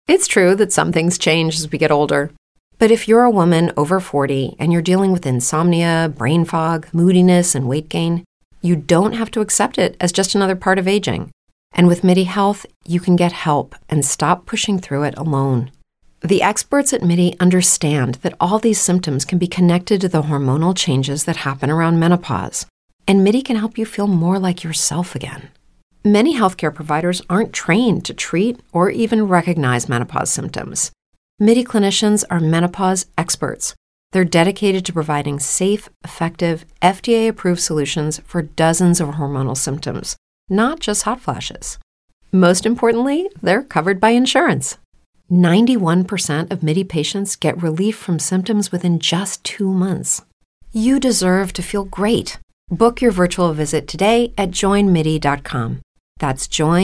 It's true that some things change as we get older. But if you're a woman over 40 and you're dealing with insomnia, brain fog, moodiness, and weight gain, you don't have to accept it as just another part of aging. And with MIDI Health, you can get help and stop pushing through it alone. The experts at MIDI understand that all these symptoms can be connected to the hormonal changes that happen around menopause, and MIDI can help you feel more like yourself again. Many healthcare providers aren't trained to treat or even recognize menopause symptoms. MIDI clinicians are menopause experts. They're dedicated to providing safe, effective, FDA-approved solutions for dozens of hormonal symptoms, not just hot flashes. Most importantly, they're covered by insurance. 91% of MIDI patients get relief from symptoms within just 2 months. You deserve to feel great. Book your virtual visit today at joinmidi.com. That's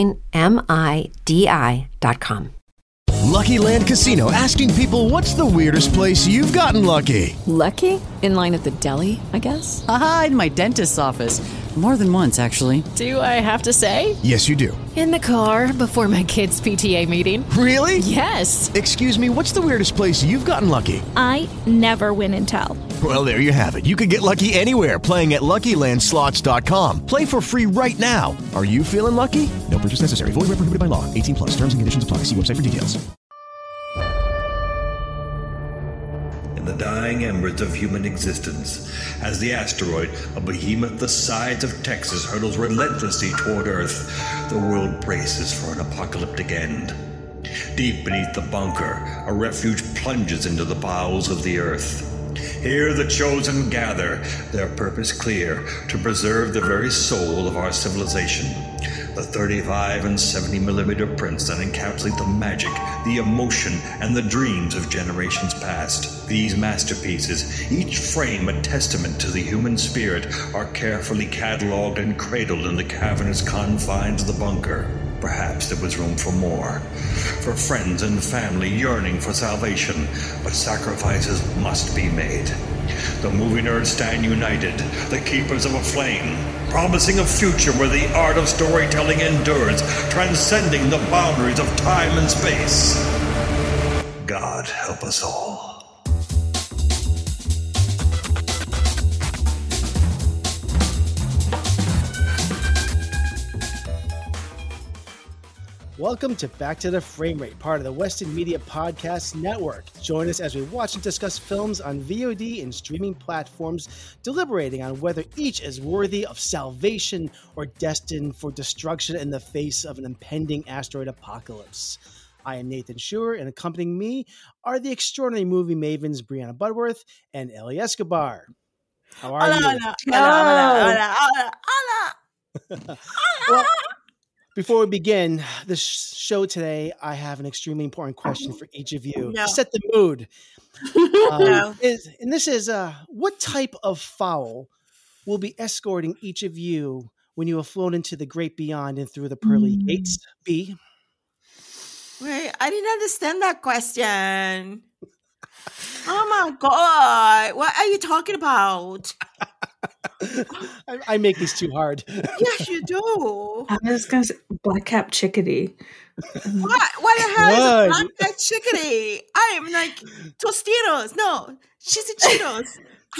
joinmidi.com. Lucky Land Casino, asking people, what's the weirdest place you've gotten lucky? Lucky? In line at the deli, I guess? Aha, in my dentist's office. More than once, actually. Do I have to say? Yes, you do. In the car before my kids' PTA meeting. Really? Yes. Excuse me, what's the weirdest place you've gotten lucky? I never win and tell. Well, there you have it. You can get lucky anywhere, playing at LuckyLandSlots.com. Play for free right now. Are you feeling lucky? No purchase necessary. Void where prohibited by law. 18 plus. Terms and conditions apply. See website for details. In the dying embers of human existence, as the asteroid, a behemoth the size of Texas, hurtles relentlessly toward Earth, the world braces for an apocalyptic end. Deep beneath the bunker, a refuge plunges into the bowels of the Earth. Here the chosen gather, their purpose clear, to preserve the very soul of our civilization. The 35 and 70 millimeter prints that encapsulate the magic, the emotion, and the dreams of generations past. These masterpieces, each frame a testament to the human spirit, are carefully cataloged and cradled in the cavernous confines of the bunker. Perhaps there was room for more. For friends and family yearning for salvation, but sacrifices must be made. The movie nerds stand united, the keepers of a flame, promising a future where the art of storytelling endures, transcending the boundaries of time and space. God help us all. Welcome to Back to the Frame Rate, part of the Western Media Podcast Network. Join us as we watch and discuss films on VOD and streaming platforms, deliberating on whether each is worthy of salvation or destined for destruction in the face of an impending asteroid apocalypse. I am Nathan Schuer, and accompanying me are the extraordinary movie mavens Brianna Budworth and Ellie Escobar. How are you? Hola. Well, before we begin this show today, I have an extremely important question for each of you to set the mood. What type of fowl will be escorting each of you when you have flown into the great beyond and through the pearly gates? B. Wait, I didn't understand that question. Oh my God. What are you talking about? I make these too hard. Yes, you do. I was going to say black-capped chickadee. What the hell is a black-capped chickadee? I am like Tostitos. No, she's a Cheetos.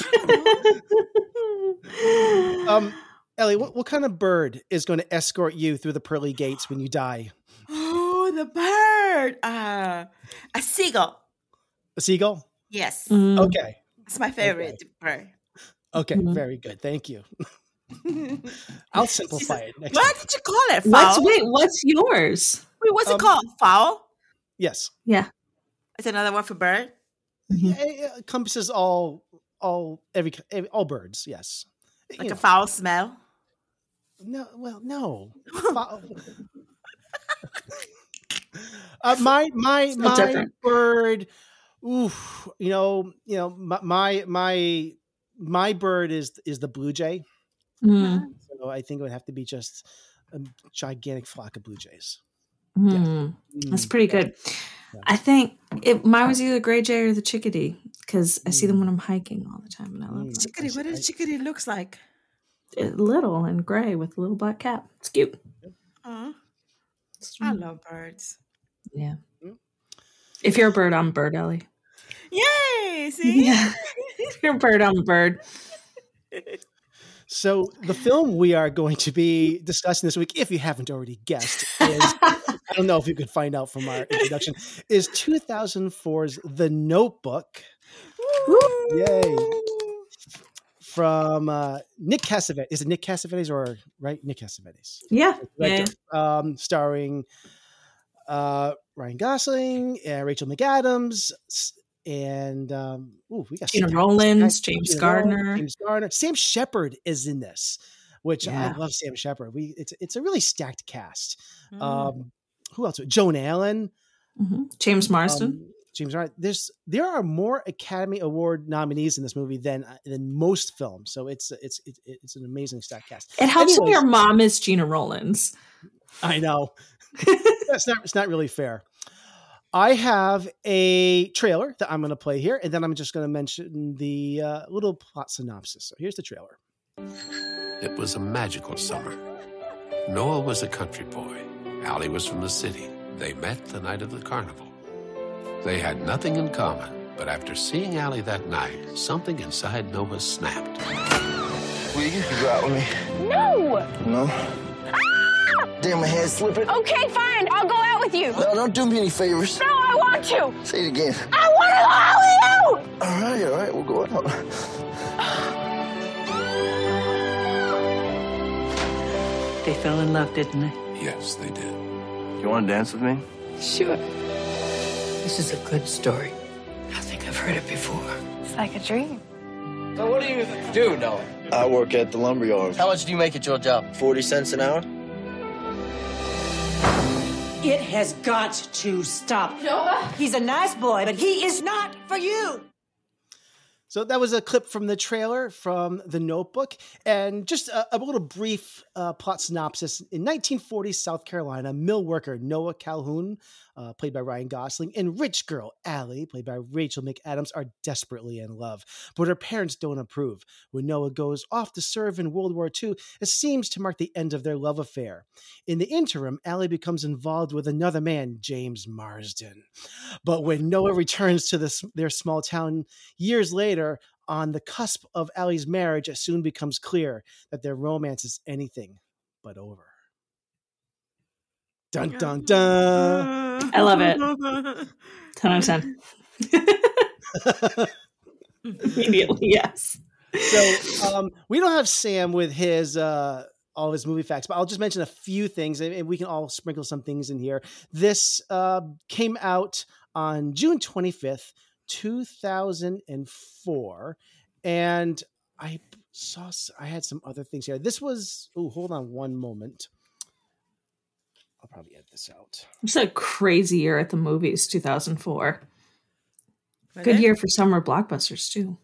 Ellie, what kind of bird is going to escort you through the pearly gates when you die? Oh, the bird. A seagull. A seagull? Yes. Okay. It's my favorite bird. Okay, very good. Thank you. I'll simplify it next What time. did you call it? Fowl? What's yours? Wait, what's it called? Fowl? Yes. Yeah. It's another word for bird? It encompasses all birds, yes. Like a foul smell? No, well, no. My bird. Oof, my bird is the blue jay. So I think it would have to be just a gigantic flock of blue jays. That's pretty good. Yeah. I think mine was either the gray jay or the chickadee because I see them when I'm hiking all the time, and I love them. Chickadee. What does chickadee looks like? Little and gray with a little black cap. It's cute. I love birds. Yeah. If you're a bird, I'm a bird, Ellie. Yay! See? Yeah. If you're a bird, I'm a bird. So the film we are going to be discussing this week, if you haven't already guessed, is I don't know if you could find out from our introduction, is 2004's The Notebook. Woo! Yay! From Nick Cassavetes. Is it Nick Cassavetes or right? Nick Cassavetes. Yeah. Starring Ryan Gosling and Rachel McAdams. And we got Gina Rollins, James Gardner. Sam Shepard is in this, which I love. Sam Shepard. It's a really stacked cast. Who else? Joan Allen, James Marsden. There are more Academy Award nominees in this movie than most films. So it's an amazing stacked cast. It helps when your mom is Gina Rollins. I know. It's not really fair. I have a trailer that I'm going to play here, and then I'm just going to mention the little plot synopsis. So here's the trailer. It was a magical summer. Noah was a country boy. Allie was from the city. They met the night of the carnival. They had nothing in common, but after seeing Allie that night, something inside Noah snapped. Will you go out with me? No! No? Damn, my hand's slipping. Okay, fine. I'll go out with you. No, don't do me any favors. No, I want to. Say it again. I want to go out with you. All right, we'll go out. They fell in love, didn't they? Yes, they did. You want to dance with me? Sure. This is a good story. I think I've heard it before. It's like a dream. So what do you do, Noah? I work at the lumberyard. How much do you make at your job? 40 cents an hour. It has got to stop. Noah? He's a nice boy, but he is not for you. So that was a clip from the trailer from The Notebook. And just a little brief plot synopsis. In 1940 South Carolina, mill worker Noah Calhoun, played by Ryan Gosling, and rich girl Allie, played by Rachel McAdams, are desperately in love. But her parents don't approve. When Noah goes off to serve in World War II, it seems to mark the end of their love affair. In the interim, Allie becomes involved with another man, James Marsden. But when Noah returns to their small town years later, on the cusp of Allie's marriage, it soon becomes clear that their romance is anything but over. Dun, dun, dun. I love it. 10 out of 10. Immediately, yes. So we don't have Sam with his all of his movie facts, but I'll just mention a few things, and we can all sprinkle some things in here. This came out on June 25th, 2004, and I had some other things here. This was hold on one moment. I'll probably edit this out. It's a crazy year at the movies, 2004. Good year for summer blockbusters too.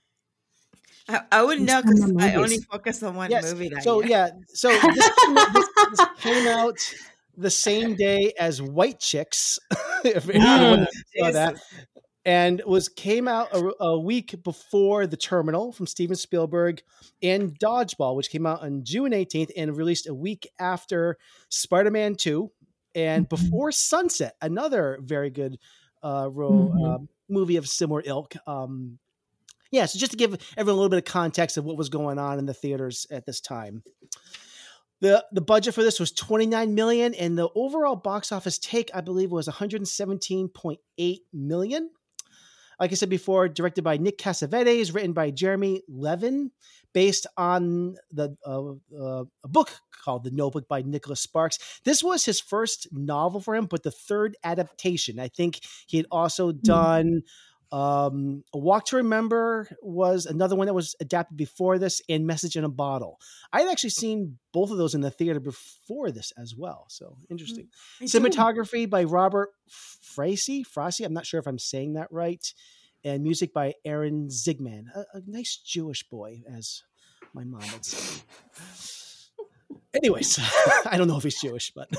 I wouldn't know because I only focus on one movie that year. So this came out the same day as White Chicks. If anyone saw that. And came out a week before The Terminal from Steven Spielberg and Dodgeball, which came out on June 18th and released a week after Spider-Man 2 and before Sunset, another very good movie of similar ilk. So just to give everyone a little bit of context of what was going on in the theaters at this time. The budget for this was $29 million, and the overall box office take, I believe, was $117.8 million. Like I said before, directed by Nick Cassavetes, written by Jeremy Levin, based on a book called The Notebook by Nicholas Sparks. This was his first novel for him, but the third adaptation. I think he had also done A Walk to Remember was another one that was adapted before this, and Message in a Bottle. I had actually seen both of those in the theater before this as well. So interesting. Cinematography by Robert Frasey. I'm not sure if I'm saying that right. And music by Aaron Zigman, a nice Jewish boy, as my mom would say. Anyways, I don't know if he's Jewish, but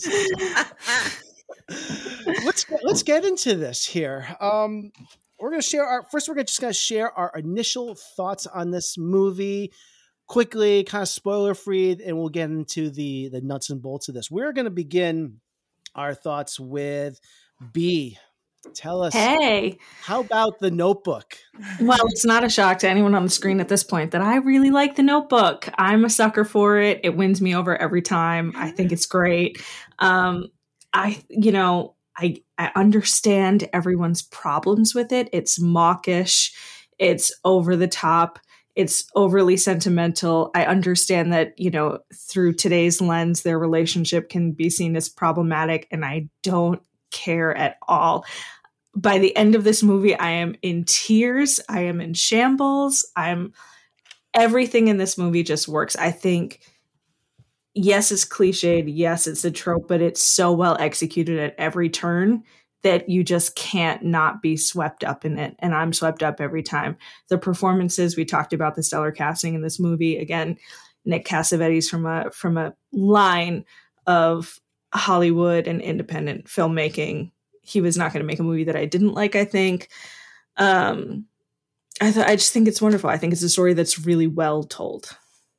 let's get into this here. We're going to share we're just going to share our initial thoughts on this movie quickly, kind of spoiler free, and we'll get into the nuts and bolts of this. We're going to begin our thoughts with B. Tell us. Hey. How about The Notebook? Well, it's not a shock to anyone on the screen at this point that I really like The Notebook. I'm a sucker for it. It wins me over every time. I think it's great. I understand everyone's problems with it. It's mawkish. It's over the top. It's overly sentimental. I understand that, through today's lens, their relationship can be seen as problematic, and I don't care at all. By the end of this movie, I am in tears. I am in shambles. Everything in this movie just works. I think, yes, it's cliched. Yes, it's a trope, but it's so well executed at every turn that you just can't not be swept up in it. And I'm swept up every time. The performances, we talked about the stellar casting in this movie. Again, Nick Cassavetes from a line of Hollywood and independent filmmaking. He was not going to make a movie that I didn't like, I think. I just think it's wonderful. I think it's a story that's really well told.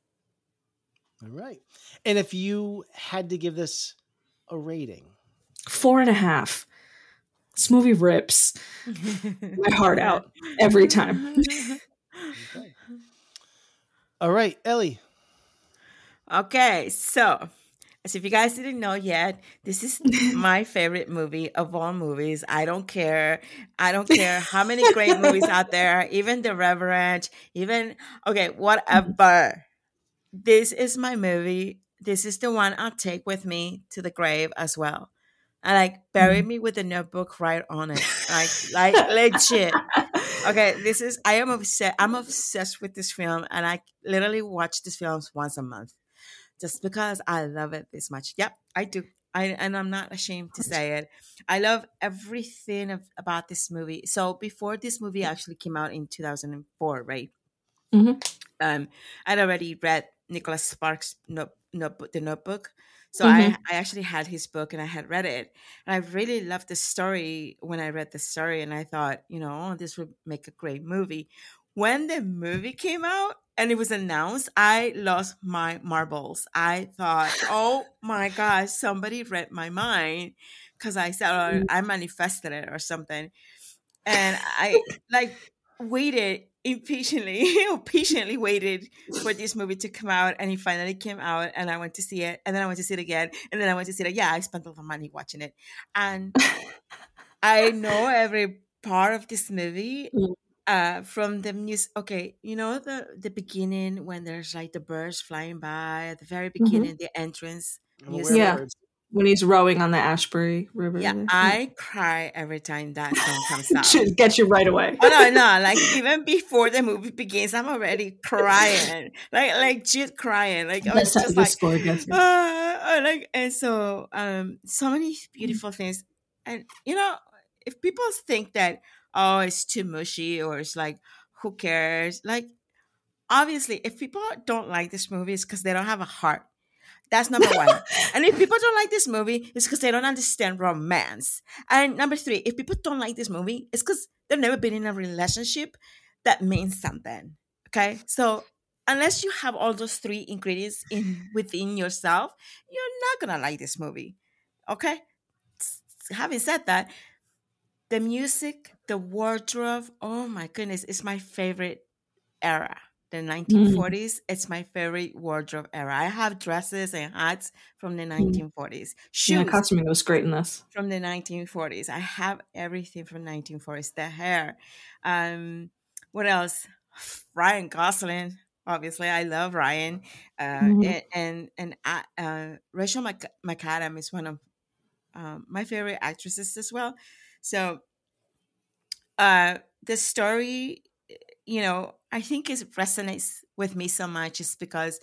All right. And if you had to give this a rating? 4.5. This movie rips my heart out every time. Okay. All right, Ellie. Okay, so as if you guys didn't know yet, this is my favorite movie of all movies. I don't care how many great movies out there, even The Reverend, whatever. This is my movie. This is the one I'll take with me to the grave as well. And bury me with The Notebook right on it. Like legit. Okay, I'm obsessed with this film, and I literally watch these films once a month. Just because I love it this much. Yep, I do. And I'm not ashamed to say it. I love everything about this movie. So before this movie actually came out in 2004, right? Mm-hmm. I'd already read Nicholas Sparks' The Notebook. So I actually had his book and I had read it. And I really loved the story when I read the story. And I thought, this would make a great movie. When the movie came out and it was announced, I lost my marbles. I thought, oh my gosh, somebody read my mind, because I said, I manifested it or something. And I waited patiently waited for this movie to come out, and it finally came out, and I went to see it, and then I went to see it again, and then I went to see it. Yeah, I spent a lot of money watching it. And I know every part of this movie. From the music, okay, the beginning when there's the birds flying by at the very beginning, the entrance music. Yeah, when he's rowing on the Ashbury River. Yeah, I cry every time that song comes out. Gets you right away. Oh no! Even before the movie begins, I'm already crying, just crying. I was just score gets you. And so so many beautiful things, and if people think that, oh, it's too mushy, or it's who cares? Obviously, if people don't like this movie, it's because they don't have a heart. That's number one. And if people don't like this movie, it's because they don't understand romance. And number three, if people don't like this movie, it's because they've never been in a relationship that means something. Okay? So unless you have all those three ingredients within yourself, you're not going to like this movie. Okay? Having said that, the music, the wardrobe, oh my goodness, it's my favorite era. The 1940s, it's my favorite wardrobe era. I have dresses and hats from the 1940s. Shoes. Yeah, costuming was great in this. From the 1940s. I have everything from the 1940s. The hair. What else? Ryan Gosling. Obviously, I love Ryan. And Rachel McAdams is one of my favorite actresses as well. So the story, I think it resonates with me so much is because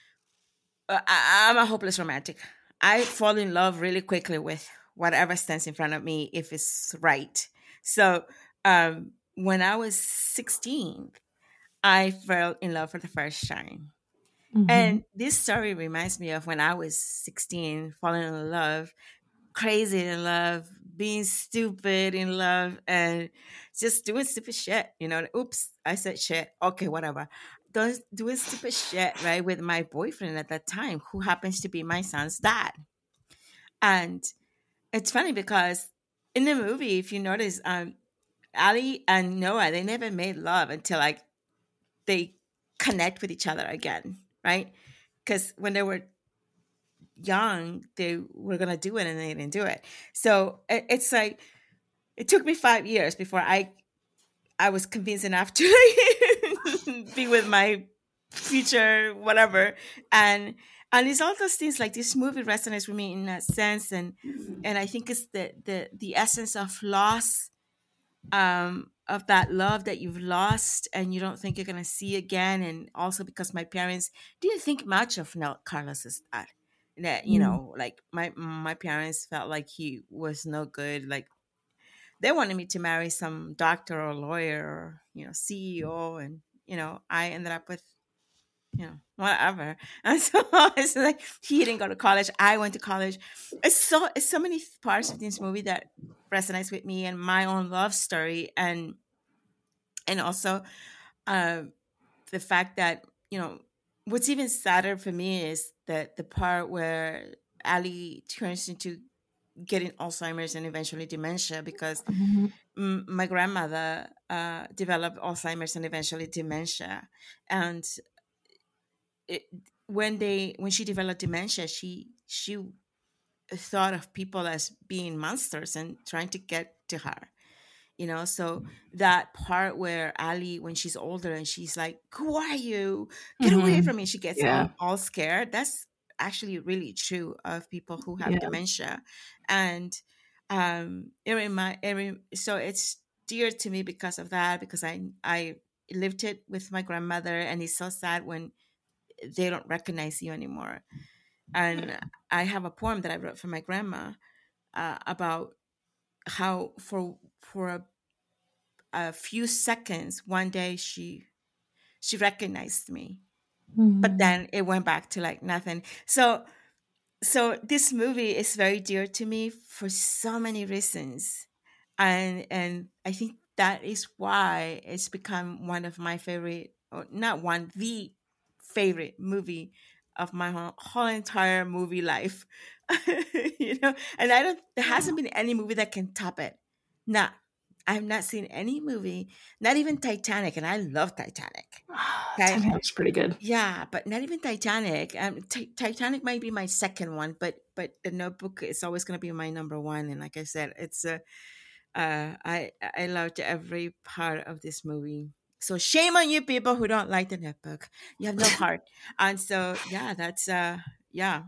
I'm a hopeless romantic. I fall in love really quickly with whatever stands in front of me if it's right. So when I was 16, I fell in love for the first time. Mm-hmm. And this story reminds me of when I was 16, falling in love, crazy in love, being stupid in love, and just doing stupid shit, oops, I said shit. Okay, whatever. Doing stupid shit, right, with my boyfriend at that time, who happens to be my son's dad. And it's funny because in the movie, if you notice, Ali and Noah, they never made love until like they connect with each other again, right? Because when they were young, they were gonna do it and they didn't do it. So it's like it took me 5 years before I was convinced enough to be with my future whatever, and it's all those things. Like this movie resonates with me in that sense, and I think it's the essence of loss, of that love that you've lost and you don't think you're gonna see again. And also because my parents didn't think much of Carlos's dad. That like my parents felt like he was no good. Like they wanted me to marry some doctor or lawyer or CEO, and I ended up with whatever. And so it's like he didn't go to college, I went to college. It's so many parts of this movie that resonates with me and my own love story, and also the fact that what's even sadder for me is that the part where Ali turns into getting Alzheimer's and eventually dementia, because my grandmother developed Alzheimer's and eventually dementia. And when she developed dementia, she thought of people as being monsters and trying to get to her. So that part where Ali, when she's older and she's like, "Who are you? Get away from me!" She gets all scared. That's actually really true of people who have dementia, and so it's dear to me because of that. Because I lived it with my grandmother, and it's so sad when they don't recognize you anymore. And I have a poem that I wrote for my grandma about how for a few seconds one day she recognized me, but then it went back to like nothing. So this movie is very dear to me for so many reasons, and I think that is why it's become one of my favorite, or not one, the favorite movie of my whole entire movie life. And there hasn't been any movie that can top it. Nah, I've not seen any movie, not even Titanic, and I love Titanic. Okay? Titanic's pretty good. Yeah, but not even Titanic. Titanic might be my second one, but The Notebook is always going to be my number one. And like I said, it's I loved every part of this movie. So shame on you people who don't like The Notebook. You have no heart. And so that's Yep.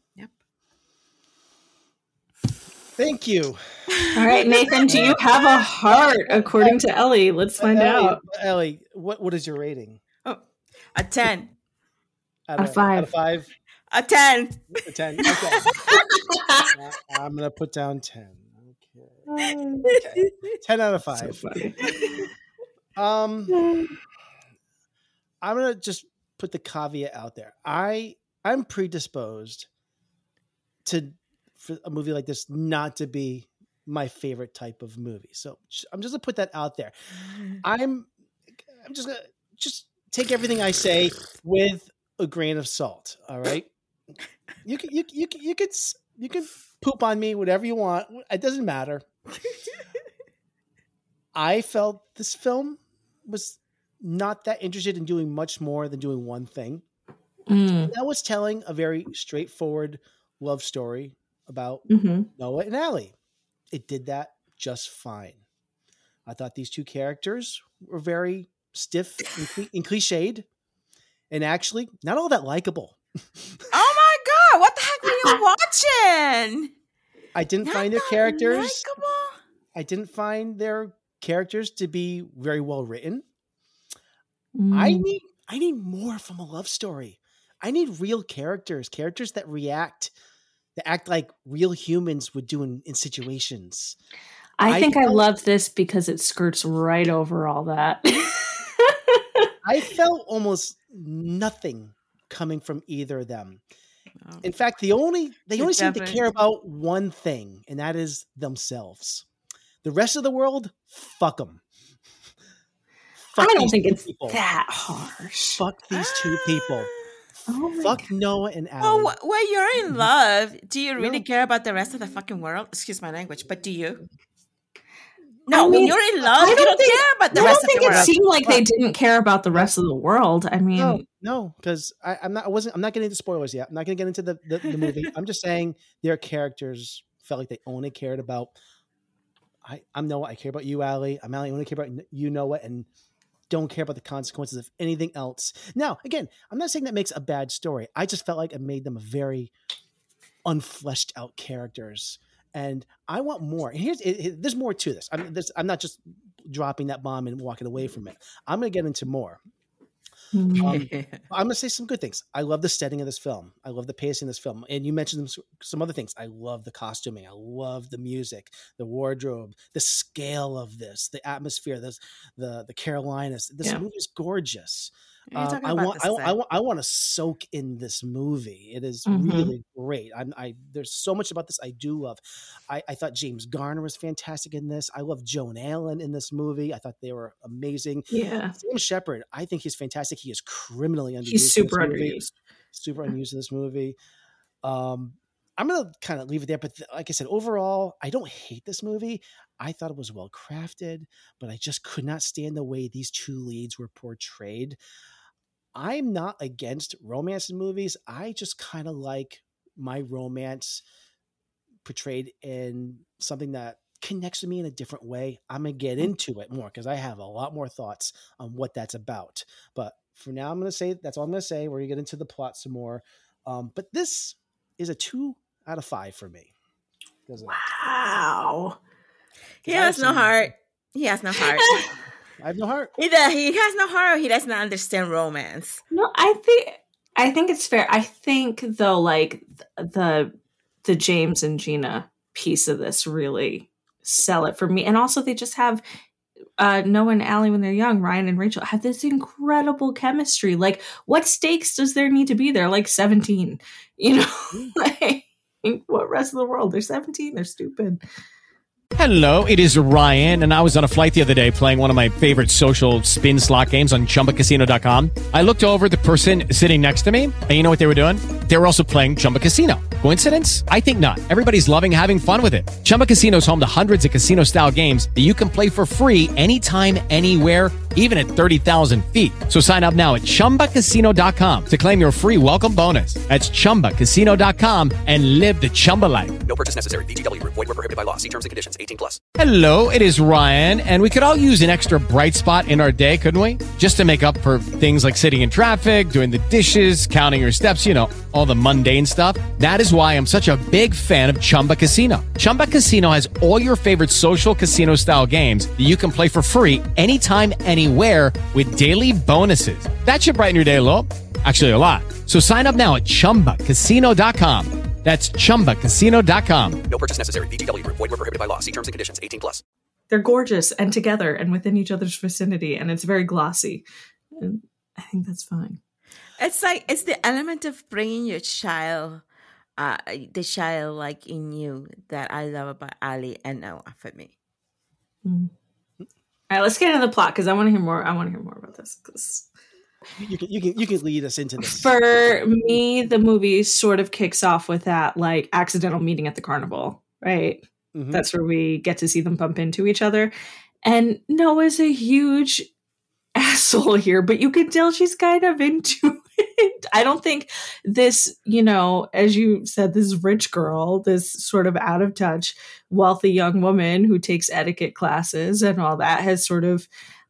Thank you. All right, Nathan, do you have a heart according to Ellie? Let's find out. Ellie, what is your rating? Oh, a 10. Out of 5. Out of 5? A 10. A 10. Okay. I'm going to put down 10. Okay. 10 out of 5. So funny. I'm going to just put the caveat out there. I'm predisposed for a movie like this not to be my favorite type of movie. So I'm just gonna put that out there. I'm just gonna take everything I say with a grain of salt. All right. You can poop on me, whatever you want. It doesn't matter. I felt this film was not that interested in doing much more than doing one thing. That was telling a very straightforward love story about Noah and Ali. It did that just fine. I thought these two characters were very stiff and cliched, and actually not all that likable. Oh my God, what the heck were you watching? I didn't find their characters. I didn't find their characters to be very well written. I need more from a love story. I need real characters that act like real humans would do in situations. I think I love this because it skirts right over all that. I felt almost nothing coming from either of them. In fact, they only seem to care about one thing, and that is themselves. The rest of the world, fuck them. I don't think it's that harsh. Fuck these two people. Fuck Noah and Ali. Oh, when you're in love, do you really care about the rest of the fucking world? Excuse my language, but do you? No, I mean, when you're in love, you don't care about the I rest don't of think the it world. seemed like they didn't care about the rest of the world. I mean, No, because I'm not getting into spoilers yet. I'm not going to get into the movie. I'm just saying their characters felt like they only cared about. I'm Noah. I care about you, Allie. I'm Allie. I only care about you, Noah, and don't care about the consequences of anything else. Now, again, I'm not saying that makes a bad story. I just felt like it made them very unfleshed out characters, and I want more. And there's more to this. I'm not just dropping that bomb and walking away from it. I'm going to get into more. I'm going to say some good things. I love the setting of this film. I love the pacing of this film. And you mentioned some other things. I love the costuming. I love the music, the wardrobe, the scale of this, the atmosphere, the Carolinas. This movie is gorgeous. I want to soak in this movie. It is really great. There's so much about this I do love. I thought James Garner was fantastic in this. I love Joan Allen in this movie. I thought they were amazing. Yeah. Sam Shepard, I think he's fantastic. He is criminally underused. He's super underused. Super underused in this movie. I'm going to kind of leave it there. But like I said, overall, I don't hate this movie. I thought it was well crafted, but I just could not stand the way these two leads were portrayed. I'm not against romance in movies. I just kind of like my romance portrayed in something that connects to me in a different way. I'm going to get into it more because I have a lot more thoughts on what that's about. But for now, I'm going to say that's all I'm going to say. We're going to get into the plot some more. But this is a 2 out of 5 for me. Wow. He has no heart. He has no heart. I have no heart. He has no heart. He does not understand romance. No, I think it's fair. I think though, like the James and Gina piece of this really sell it for me. And also they just have Noah and Allie when they're young, Ryan and Rachel have this incredible chemistry. Like, what stakes does there need to be? They're like 17, you know, like what rest of the world? They're 17. They're stupid. Hello, it is Ryan, and I was on a flight the other day playing one of my favorite social spin slot games on ChumbaCasino.com. I looked over at the person sitting next to me, and you know what they were doing? They were also playing Chumba Casino. Coincidence? I think not. Everybody's loving having fun with it. Chumba Casino is home to hundreds of casino-style games that you can play for free anytime, anywhere, even at 30,000 feet. So sign up now at ChumbaCasino.com to claim your free welcome bonus. That's ChumbaCasino.com and live the Chumba life. No purchase necessary. VGW. Void where prohibited by law. See terms and conditions. 18+. Hello, it is Ryan, and we could all use an extra bright spot in our day, couldn't we? Just to make up for things like sitting in traffic, doing the dishes, counting your steps, you know, all the mundane stuff. That is why I'm such a big fan of Chumba Casino. Chumba Casino has all your favorite social casino-style games that you can play for free anytime, anywhere with daily bonuses. That should brighten your day a little. Actually, a lot. So sign up now at ChumbaCasino.com. That's ChumbaCasino.com. No purchase necessary. VGW. Void where prohibited by law. See terms and conditions. 18+. They're gorgeous and together and within each other's vicinity, and it's very glossy. And I think that's fine. It's the element of bringing your child, the child like in you that I love about Ali and Noah for me. All right, let's get into the plot because I want to hear more. I want to hear more about this. Cause you can lead us into this. For me, the movie sort of kicks off with that like accidental meeting at the carnival, right? Mm-hmm. That's where we get to see them bump into each other. And Noah's a huge asshole here, but you can tell she's kind of into it. I don't think this, you know, as you said, this rich girl, this sort of out of touch, wealthy young woman who takes etiquette classes and all that has sort of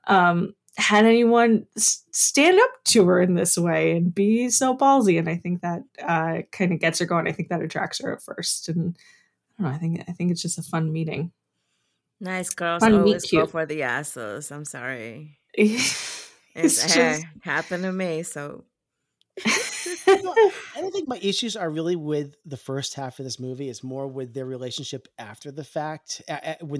had anyone stand up to her in this way and be so ballsy. And I think that kind of gets her going. I think that attracts her at first. And I don't know, I think it's just a fun meeting. Nice girls always go for the assholes. I'm sorry. It's just happened to me, so I don't think my issues are really with the first half of this movie. It's more with their relationship after the fact. When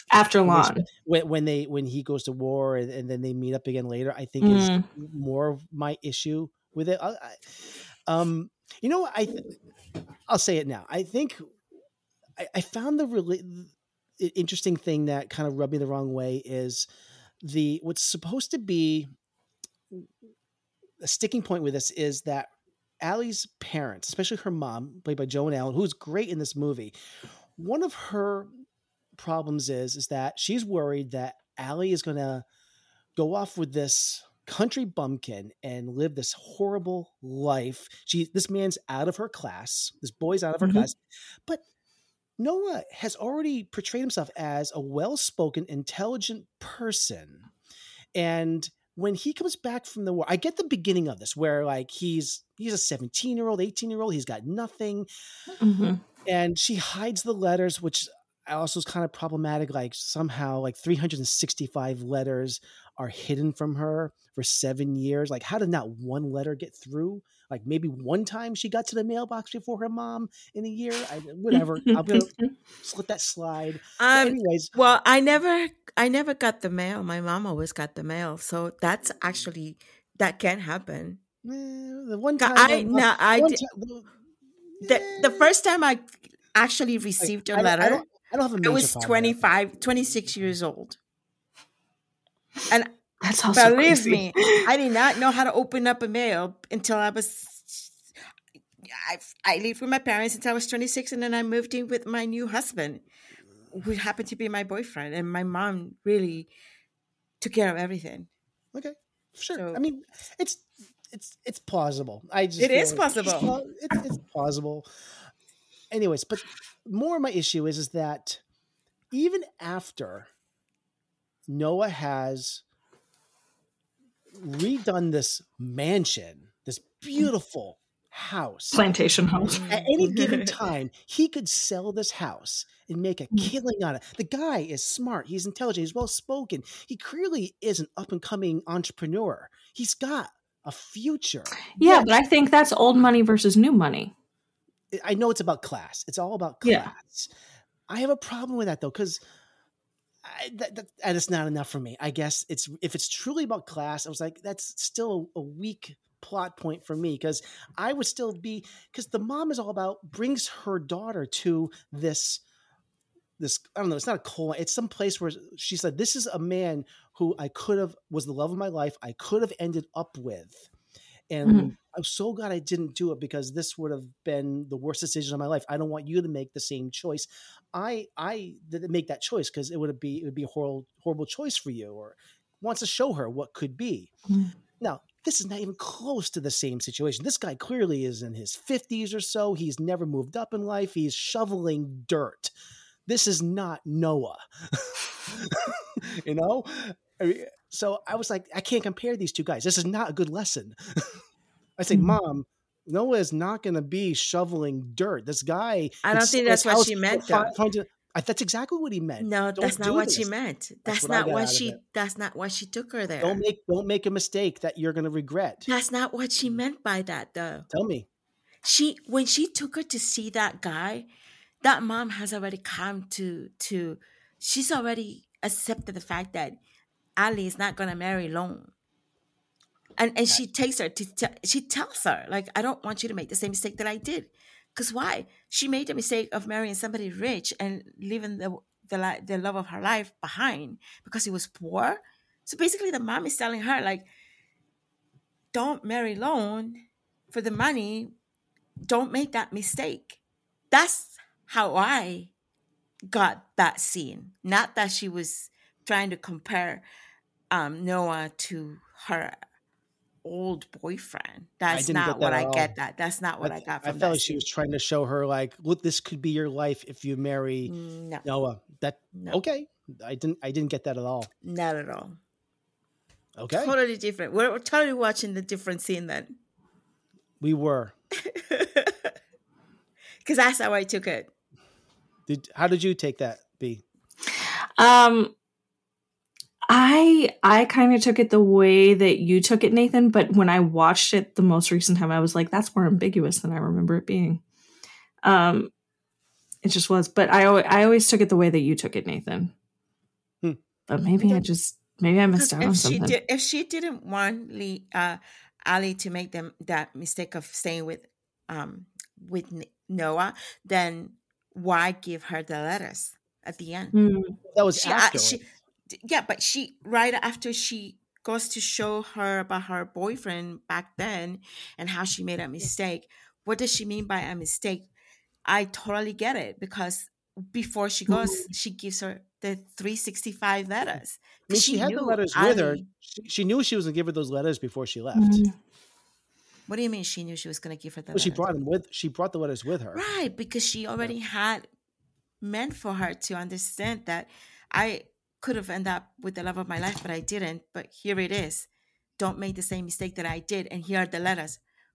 he goes to war and then they meet up again later, I think is more of my issue with it. You know, I'll say it now. I think I found the interesting thing that kind of rubbed me the wrong way is what's supposed to be a sticking point with this is that Allie's parents, especially her mom, played by Joan Allen, who's great in this movie, one of her problems is that she's worried that Allie is going to go off with this country bumpkin and live this horrible life. This man's out of her class. This boy's out of her class. But Noah has already portrayed himself as a well-spoken, intelligent person. And when he comes back from the war, I get the beginning of this where like he's a 17-year-old, 18-year-old. He's got nothing. And she hides the letters, which also is kind of problematic. Like somehow like 365 letters are hidden from her for 7 years. Like how did not one letter get through? Like maybe one time she got to the mailbox before her mom in a year. Whatever. I'm going to let that slide. Anyways. Well, I never got the mail. My mom always got the mail. So that's actually, that can happen. The one time. The first time I actually received a letter, I don't have a major I was problem 26 years old. And that's also believe crazy. me, I did not know how to open up a mail until I lived with my parents until I was 26, and then I moved in with my new husband, who happened to be my boyfriend, and my mom really took care of everything. Okay, sure. So, I mean, it's plausible. It is possible. It's plausible. Anyways, but more of my issue is that even after Noah has redone this mansion, this beautiful house, plantation house, at any given time, he could sell this house and make a killing on it. The guy is smart. He's intelligent. He's well-spoken. He clearly is an up-and-coming entrepreneur. He's got a future. Yeah, but I think that's old money versus new money. I know it's about class. It's all about class. Yeah. I have a problem with that though, because that is not enough for me. I guess if it's truly about class, I was like, that's still a weak plot point for me, because I would still be, because the mom is all about brings her daughter to this I don't know, it's not a colon, it's some place where she said, this is a man who was the love of my life. I could have ended up with. And I'm so glad I didn't do it, because this would have been the worst decision of my life. I don't want you to make the same choice. I didn't make that choice because it would be a horrible choice for you, or wants to show her what could be. Now, this is not even close to the same situation. This guy clearly is in his 50s or so. He's never moved up in life. He's shoveling dirt. This is not Noah. You know? So I was like, I can't compare these two guys. This is not a good lesson. I say, Mom, Noah is not going to be shoveling dirt. This guy. I don't think that's what she meant, though. That's exactly what he meant. No, that's not what she meant. That's not what she took her there. Don't make a mistake that you're going to regret. That's not what she meant by that, though. Tell me. When she took her to see that guy, that mom has already come to she's already accepted the fact that Ali is not going to marry Lone. And she takes her she tells her, like, I don't want you to make the same mistake that I did. Because why? She made the mistake of marrying somebody rich and leaving the love of her life behind because he was poor. So basically the mom is telling her, like, don't marry Lone for the money. Don't make that mistake. That's how I got that scene. Not that she was trying to compare Noah to her old boyfriend. That's not what I get. That's not what I got from that. I felt like she was trying to show her, like, look, this could be your life if you marry Noah. Okay. I didn't get that at all. Not at all. Okay. Totally different. We're totally watching the different scene then. We were. Because that's how I took it. How did you take that, B? I kind of took it the way that you took it, Nathan, but when I watched it the most recent time, I was like, that's more ambiguous than I remember it being. It just was, but I always took it the way that you took it, Nathan. But maybe I missed out on something. If she didn't want Ali to make that mistake of staying with Noah, then why give her the letters at the end? That was after. But she, right after she goes to show her about her boyfriend back then and how she made a mistake. What does she mean by a mistake? I totally get it, because before she goes, she gives her the 365 letters. I mean, she had the letters with her. She knew she was going to give her those letters before she left. What do you mean she knew she was going to give her the letters? Well, she brought the letters with her. Right, because she already had meant for her to understand that I could have ended up with the love of my life, but I didn't. But here it is. Don't make the same mistake that I did. And here are the letters.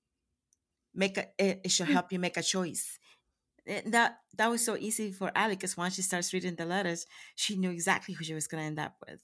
It should help you make a choice. That was so easy for Allie, because once she starts reading the letters, she knew exactly who she was going to end up with.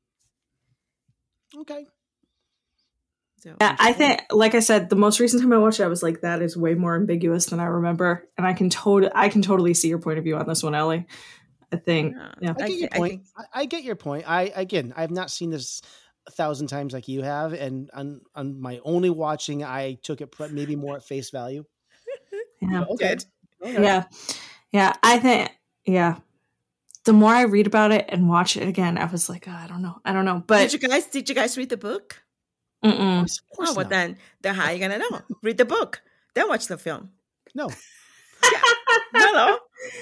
Okay. So, yeah, I think, like I said, the most recent time I watched it, I was like, that is way more ambiguous than I remember. And I can totally see your point of view on this one, Ellie. I think, yeah. I get your point. I get your point. I have not seen this 1,000 times like you have. And on my only watching, I took it maybe more at face value. Yeah. Okay. Yeah. I think, the more I read about it and watch it again, I was like, I don't know. But did you guys read the book? Mm-mm. Oh, well, then how are you gonna know? Read the book, then watch the film. No. No.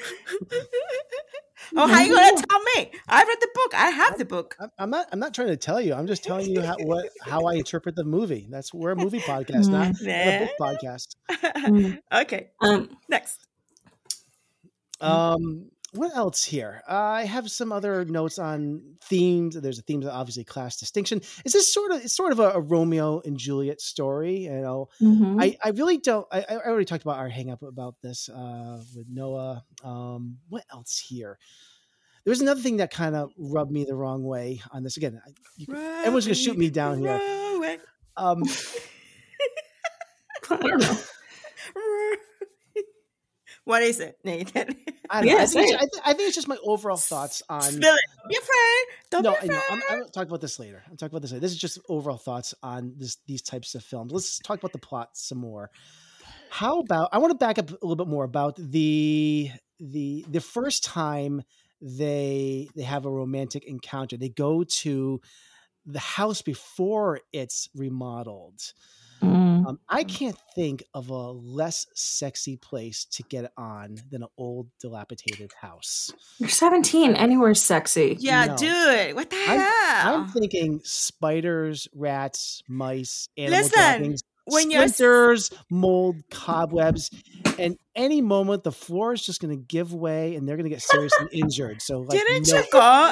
Oh, how are you gonna tell me? I read the book. I have the book. I'm not trying to tell you. I'm just telling you how I interpret the movie. We're a movie podcast, not a book podcast. Okay. Next. What else here? I have some other notes on themes. There's a theme of obviously class distinction. Is this sort of a Romeo and Juliet story? You know, I really don't. I already talked about our hang up about this with Noah. What else here? There was another thing that kind of rubbed me the wrong way on this. Again, everyone's gonna shoot me down here. I don't know. What is it, Nathan? I don't know. I think it's just my overall thoughts on. Spill it. Don't be afraid. Don't be afraid. I'm going to talk about this later. This is just overall thoughts on these types of films. Let's talk about the plot some more. How about, I want to back up a little bit more about the first time they have a romantic encounter. They go to the house before it's remodeled. I can't think of a less sexy place to get it on than an old dilapidated house. You're 17. Anywhere's sexy. Yeah, no. Dude. What the hell? I'm thinking spiders, rats, mice, animal droppings, when splinters, mold, cobwebs, and any moment the floor is just going to give way and they're going to get seriously injured. So, like, didn't you go?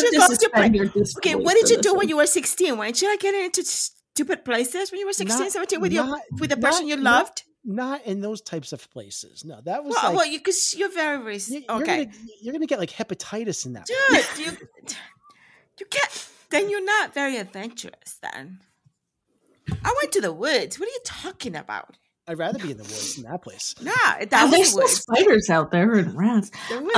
Okay, what did you do when you were 16? Weren't you getting into stupid places when you were 16, 17 with the person you loved? Not in those types of places. No, that was because you're very okay. You're gonna get like hepatitis in that. Dude, you can't. Then you're not very adventurous. Then I went to the woods. What are you talking about? I'd rather be in the woods than that place. Nah, there's still spiders out there and rats.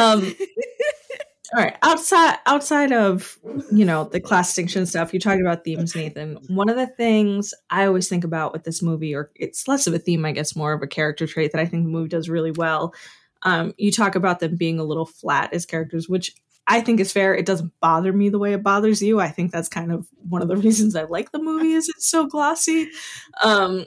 All right. Outside of, the class distinction stuff, you talked about themes, Nathan. One of the things I always think about with this movie, or it's less of a theme, I guess, more of a character trait that I think the movie does really well. You talk about them being a little flat as characters, which I think is fair. It doesn't bother me the way it bothers you. I think that's kind of one of the reasons I like the movie is it's so glossy. But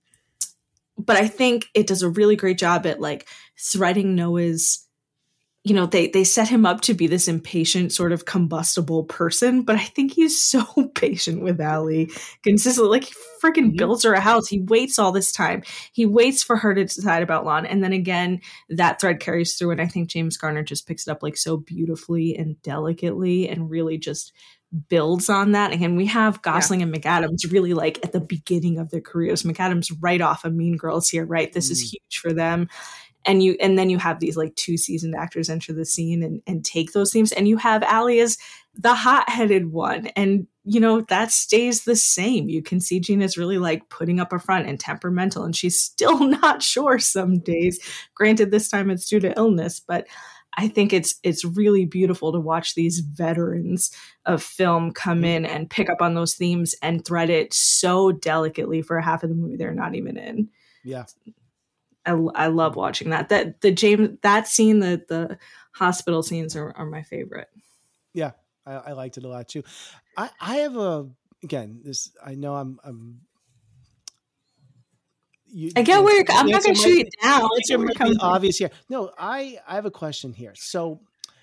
I think it does a really great job at like threading Noah's, they set him up to be this impatient sort of combustible person, but I think he's so patient with Allie consistently. Like, he freaking builds her a house. He waits all this time. He waits for her to decide about Lon. And then again, that thread carries through. And I think James Garner just picks it up like so beautifully and delicately and really just builds on that. Again, we have Gosling and McAdams really like at the beginning of their careers. McAdams right off of Mean Girls here, right? This is huge for them. And then you have these like two seasoned actors enter the scene and take those themes. And you have Allie as the hot-headed one. And, that stays the same. You can see Gina's really like putting up a front and temperamental. And she's still not sure some days. Granted, this time it's due to illness. But I think it's really beautiful to watch these veterans of film come in and pick up on those themes and thread it so delicately for half of the movie they're not even in. Yeah. I love watching that. That scene, the hospital scenes are my favorite. Yeah, I liked it a lot too. I have I know I'm I get where you're. I'm not going to shoot you down. It's obvious here. No, I have a question here. So,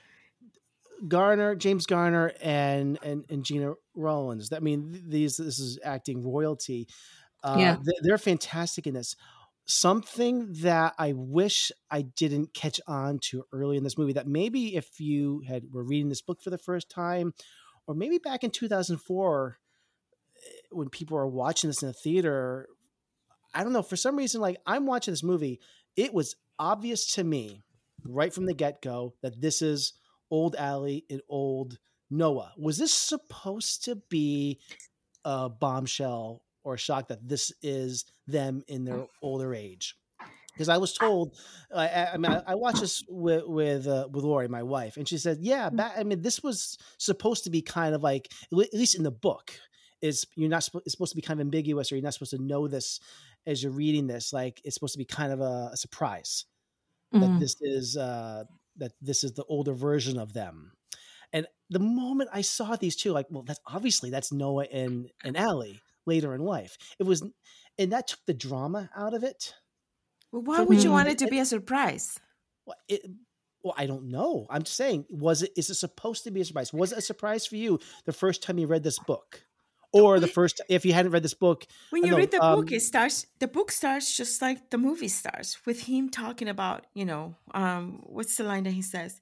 James Garner, and Gina Rollins. I mean, this is acting royalty. They're fantastic in this. Something that I wish I didn't catch on to early in this movie, that maybe if you were reading this book for the first time, or maybe back in 2004 when people were watching this in the theater, I don't know, for some reason, like I'm watching this movie, it was obvious to me right from the get-go that this is old Allie and old Noah. Was this supposed to be a bombshell or a shock that this is them in their older age? Because I was told, I watched this with Lori, my wife, and she said, "Yeah, this was supposed to be kind of like, at least in the book, it's supposed to be kind of ambiguous, or you're not supposed to know this as you're reading this. Like it's supposed to be kind of a surprise that this is the older version of them." And the moment I saw these two, like, well, that's Noah and Allie later in life. It was, and that took the drama out of it. Well, why would you want it to be a surprise? Well, I don't know. I'm just saying, is it supposed to be a surprise? Was it a surprise for you the first time you read this book? Or if you hadn't read this book? When you read the book, the book starts just like the movie starts, with him talking about, what's the line that he says?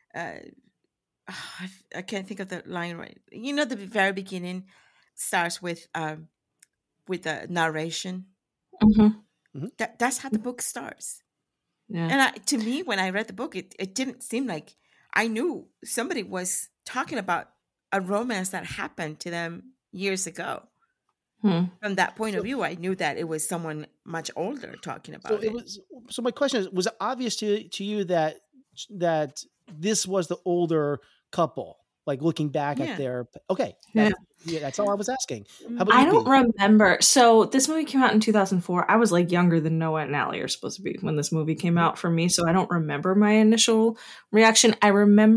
I can't think of the line right. The very beginning starts with a narration. Mm-hmm. That's how the book starts. Yeah. And to me, when I read the book, it didn't seem like I knew somebody was talking about a romance that happened to them years ago. From that point of view, I knew that it was someone much older talking about it. So my question is, was it obvious to you that this was the older couple? Like looking back at their, okay. That's all I was asking. How about I don't remember. So this movie came out in 2004. I was like younger than Noah and Allie are supposed to be when this movie came out for me. So I don't remember my initial reaction. I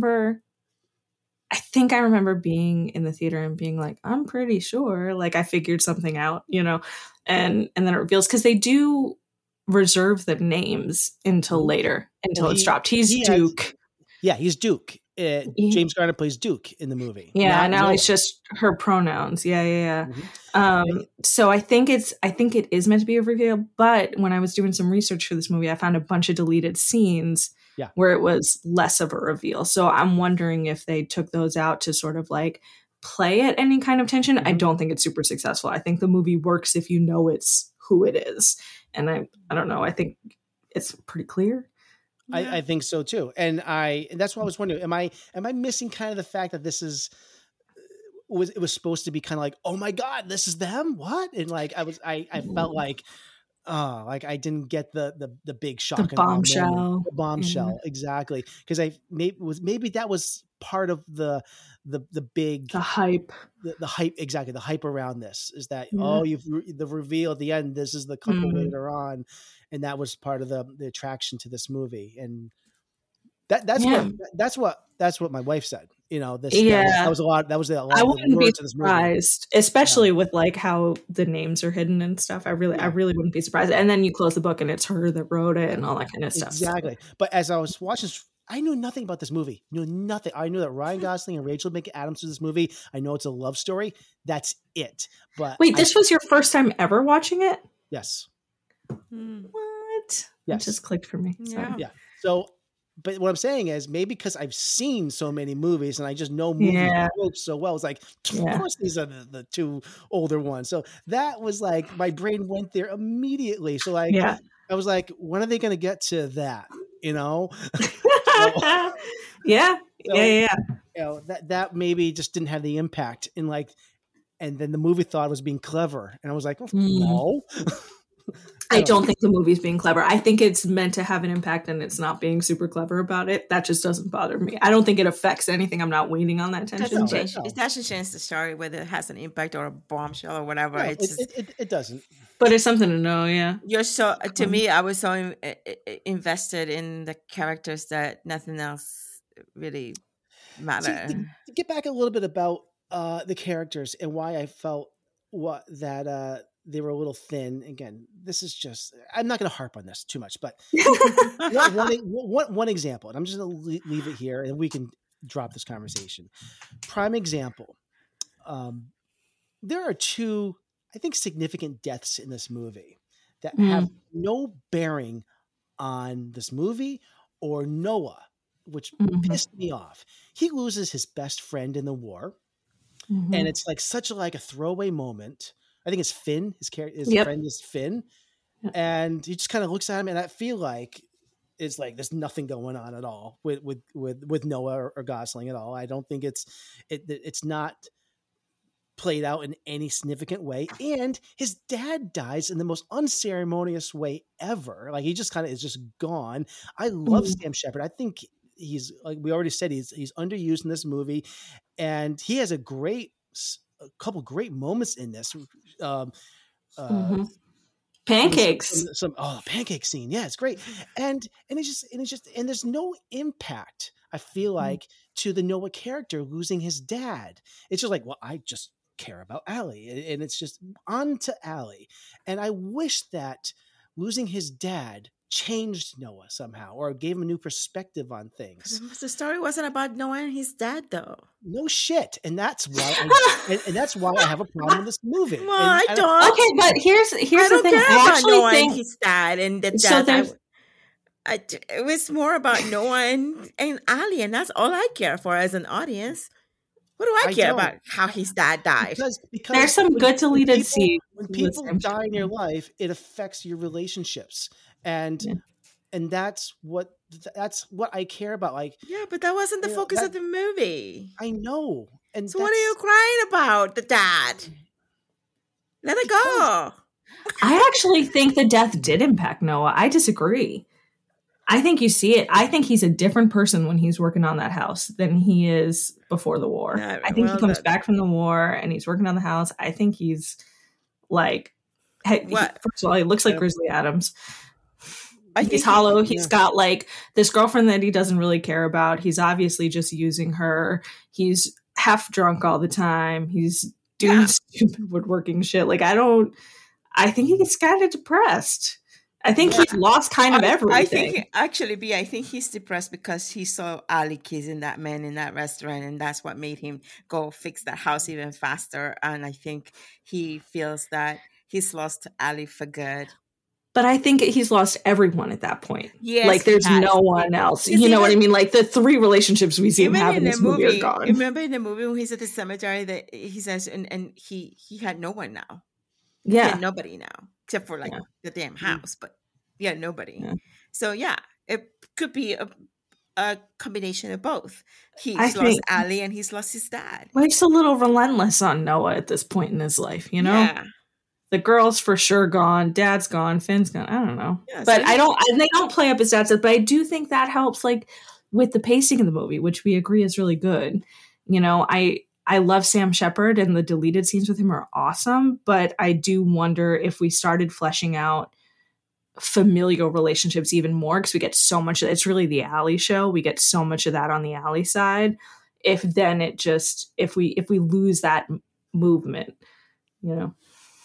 think I remember being in the theater and being like, I'm pretty sure, like I figured something out, and then it reveals, because they do reserve the names until later, until it's dropped. He's Duke. He's Duke. James Garner plays Duke in the movie. Yeah, and now it's just her pronouns. Yeah. So I think it is meant to be a reveal. But when I was doing some research for this movie, I found a bunch of deleted scenes where it was less of a reveal. So I'm wondering if they took those out to sort of like play at any kind of tension. I don't think it's super successful. I think the movie works if you know it's who it is. And I don't know. I think it's pretty clear. I think so too. And that's what I was wondering. Am I missing kind of the fact that this it was supposed to be kind of like, oh my God, this is them? What? And like, I felt like, I didn't get the big shock. The bombshell. The bombshell. Exactly. Cause maybe that was part of the big, the hype, the hype. Exactly. The hype around this is that, the reveal at the end, this is the couple later on. And that was part of the attraction to this movie. And that's what my wife said. That was a lot. That was a lot. I wouldn't be surprised, especially with like how the names are hidden and stuff. I really wouldn't be surprised. And then you close the book and it's her that wrote it and all that kind of stuff. Exactly. But as I was watching, I knew nothing about this movie. Knew nothing. I knew that Ryan Gosling and Rachel McAdams was this movie. I know it's a love story. That's it. But wait, this was your first time ever watching it? Yes. What? Yes. It just clicked for me. Yeah. So, but what I'm saying is maybe because I've seen so many movies and I just know movies so well. It's like, of course, these are the two older ones. So that was like, my brain went there immediately. So like, I was like, when are they going to get to that? That maybe just didn't have the impact in like, and then the movie thought it was being clever. And I was like, no. I don't think the movie's being clever. I think it's meant to have an impact and it's not being super clever about it. That just doesn't bother me. I don't think it affects anything. I'm not waiting on that tension. It doesn't change the story, whether it has an impact or a bombshell or whatever. No, it doesn't. But it's something to know, yeah. To me, I was so invested in the characters that nothing else really mattered. To get back a little bit about the characters and why I felt that they were a little thin. Again, this is just, I'm not going to harp on this too much, but one example, and I'm just going to leave it here and we can drop this conversation. Prime example. There are two, I think, significant deaths in this movie that have no bearing on this movie or Noah, which pissed me off. He loses his best friend in the war. And it's like such a throwaway moment. I think it's Finn. His friend is Finn. And he just kind of looks at him, and I feel like it's like there's nothing going on at all with Noah or Gosling at all. I don't think it's not played out in any significant way. And his dad dies in the most unceremonious way ever. Like, he just kind of is just gone. I love Sam Shepard. I think he's, like we already said, he's underused in this movie, and he has a couple great moments in this. Pancakes. The pancake scene. Yeah, it's great. And there's no impact, I feel like, to the Noah character losing his dad. It's just like, well, I just care about Allie, and it's just on to Allie. And I wish that losing his dad changed Noah somehow, or gave him a new perspective on things. The story wasn't about Noah and his dad, though. No shit, and that's why that's why I have a problem with this movie. Well, I don't. Okay, but here's the thing. I actually think and his dad and the dad. It was more about Noah and Ali, and that's all I care for as an audience. What do I care about how his dad died? Because there's some good deleted scenes. When people die in your life, it affects your relationships, and that's what I care about. Like, yeah, but that wasn't the focus of the movie. I know. And so, what are you crying about? The dad. Let it go. I actually think the death did impact Noah. I disagree. I think you see it. I think he's a different person when he's working on that house than he is before the war. I think he comes back from the war and he's working on the house. I think he's like, first of all, he looks like Grizzly Adams. He's hollow. He's got like this girlfriend that he doesn't really care about. He's obviously just using her. He's half drunk all the time. He's doing stupid woodworking shit. Like, I think he gets kind of depressed. I think he's lost kind of everything. I think he's depressed because he saw Ali kissing that man in that restaurant, and that's what made him go fix that house even faster. And I think he feels that he's lost Ali for good. But I think he's lost everyone at that point. Yes, like there's no one else. You know what I mean? Like the three relationships we see him have in this movie are gone. Remember in the movie when he's at the cemetery that he says, and he had no one now. Yeah, he had nobody now except for the damn house. But nobody. Yeah. So it could be a combination of both. He's lost Ali and he's lost his dad. Well, he's a little relentless on Noah at this point in his life. You know. Yeah. The girl's for sure gone. Dad's gone. Finn's gone. I don't know. Yeah, but they don't play up his dad's death, but I do think that helps, like, with the pacing of the movie, which we agree is really good. You know, I love Sam Shepard, and the deleted scenes with him are awesome, but I do wonder if we started fleshing out familial relationships even more, because we get so much of it's really the Ali show. We get so much of that on the Ali side. If we lose that movement, you know.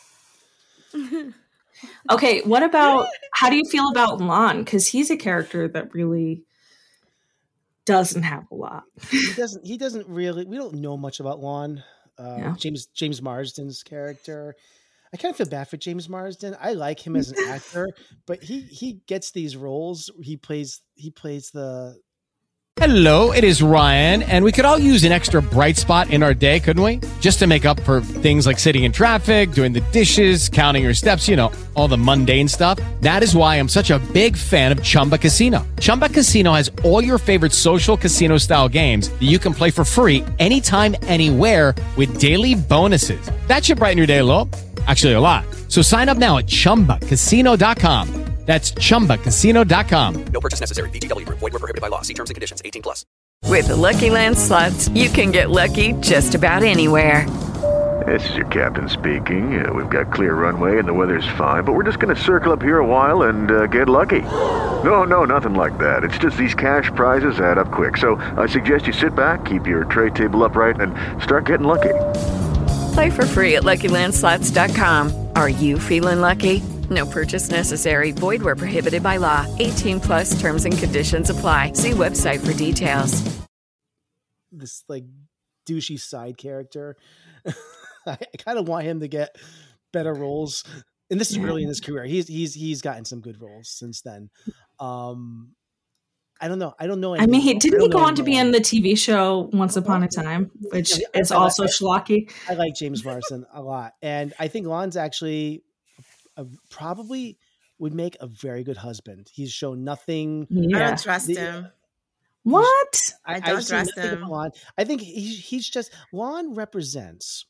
Okay, what about, how do you feel about Lon? Because he's a character that really doesn't have a lot. He doesn't really, we don't know much about Lon. James Marsden's character. I kind of feel bad for James Marsden. I like him as an actor, but he gets these roles. He plays the... Hello, it is Ryan, and we could all use an extra bright spot in our day, couldn't we? Just to make up for things like sitting in traffic, doing the dishes, counting your steps, you know, all the mundane stuff. That is why I'm such a big fan of Chumba Casino. Chumba Casino has all your favorite social casino-style games that you can play for free anytime, anywhere with daily bonuses. That should brighten your day a little. Actually, a lot. So sign up now at ChumbaCasino.com. That's ChumbaCasino.com. No purchase necessary. VGW Group. Void where prohibited by law. See terms and conditions. 18+. With the Lucky Land Slots, you can get lucky just about anywhere. This is your captain speaking. We've got clear runway and the weather's fine, but we're just going to circle up here a while and get lucky. No, nothing like that. It's just these cash prizes add up quick. So I suggest you sit back, keep your tray table upright, and start getting lucky. Play for free at LuckyLandSlots.com. Are you feeling lucky? No purchase necessary. Void where prohibited by law. 18+ terms and conditions apply. See website for details. This like douchey side character. I kind of want him to get better roles, and this is early in his career. He's gotten some good roles since then. I don't know. I mean, didn't he go on to be in the TV show Once Upon a Time, which is also schlocky? I like James Marsden a lot, and I think Lon's actually probably would make a very good husband. He's shown nothing. I don't trust him. What? I don't trust him. Lon. I think he's just Lon represents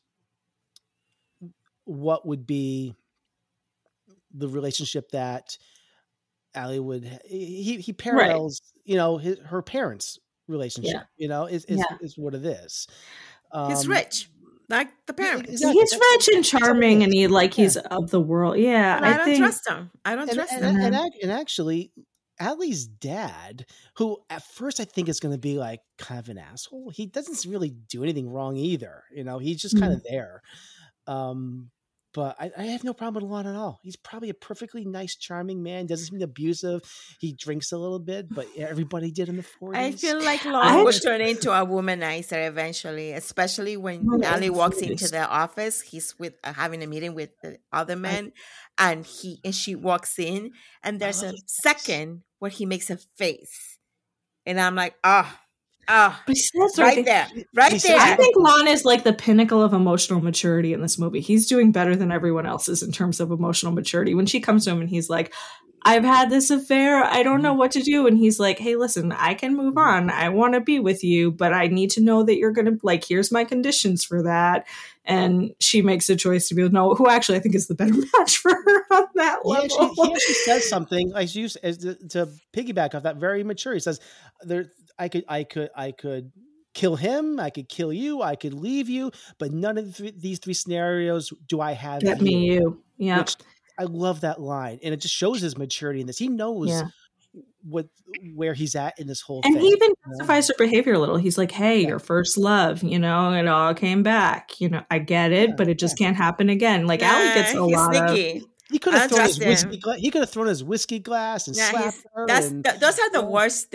what would be the relationship that Allie would. He parallels, her parents' relationship. Is what it is. He's rich, like the parents. Exactly. He's rich and charming, and he's of the world. Yeah, I don't trust him. I don't trust him. And actually, Allie's dad, who at first I think is going to be like kind of an asshole. He doesn't really do anything wrong either. He's just kind of there. But I have no problem with Lon at all. He's probably a perfectly nice, charming man. Doesn't seem abusive. He drinks a little bit, but everybody did in the 40s. I feel like Lon would turn into a womanizer eventually, especially when Allie walks into the office. He's having a meeting with the other men, and she walks in, and there's a second where he makes a face, and I'm like, right there. I think Lon is like the pinnacle of emotional maturity in this movie. He's doing better than everyone else is in terms of emotional maturity. When she comes to him and he's like, I've had this affair. I don't know what to do. And he's like, hey, listen, I can move on. I want to be with you, but I need to know that you're going to here's my conditions for that. And she makes a choice to be with Noah, who actually I think is the better match for her on that level. He actually says something as to piggyback off that, very mature. He says, I could kill him. I could kill you. I could leave you. But none of these three scenarios do I have. Get me you. Yeah. I love that line. And it just shows his maturity in this. He knows where he's at in this whole thing. And he even justifies her behavior a little. He's like, hey, your first love, it all came back. I get it, but it just can't happen again. Like Allie gets a lot sneaky. He could have thrown his whiskey. He could have thrown his whiskey glass and slapped her. Those are the worst.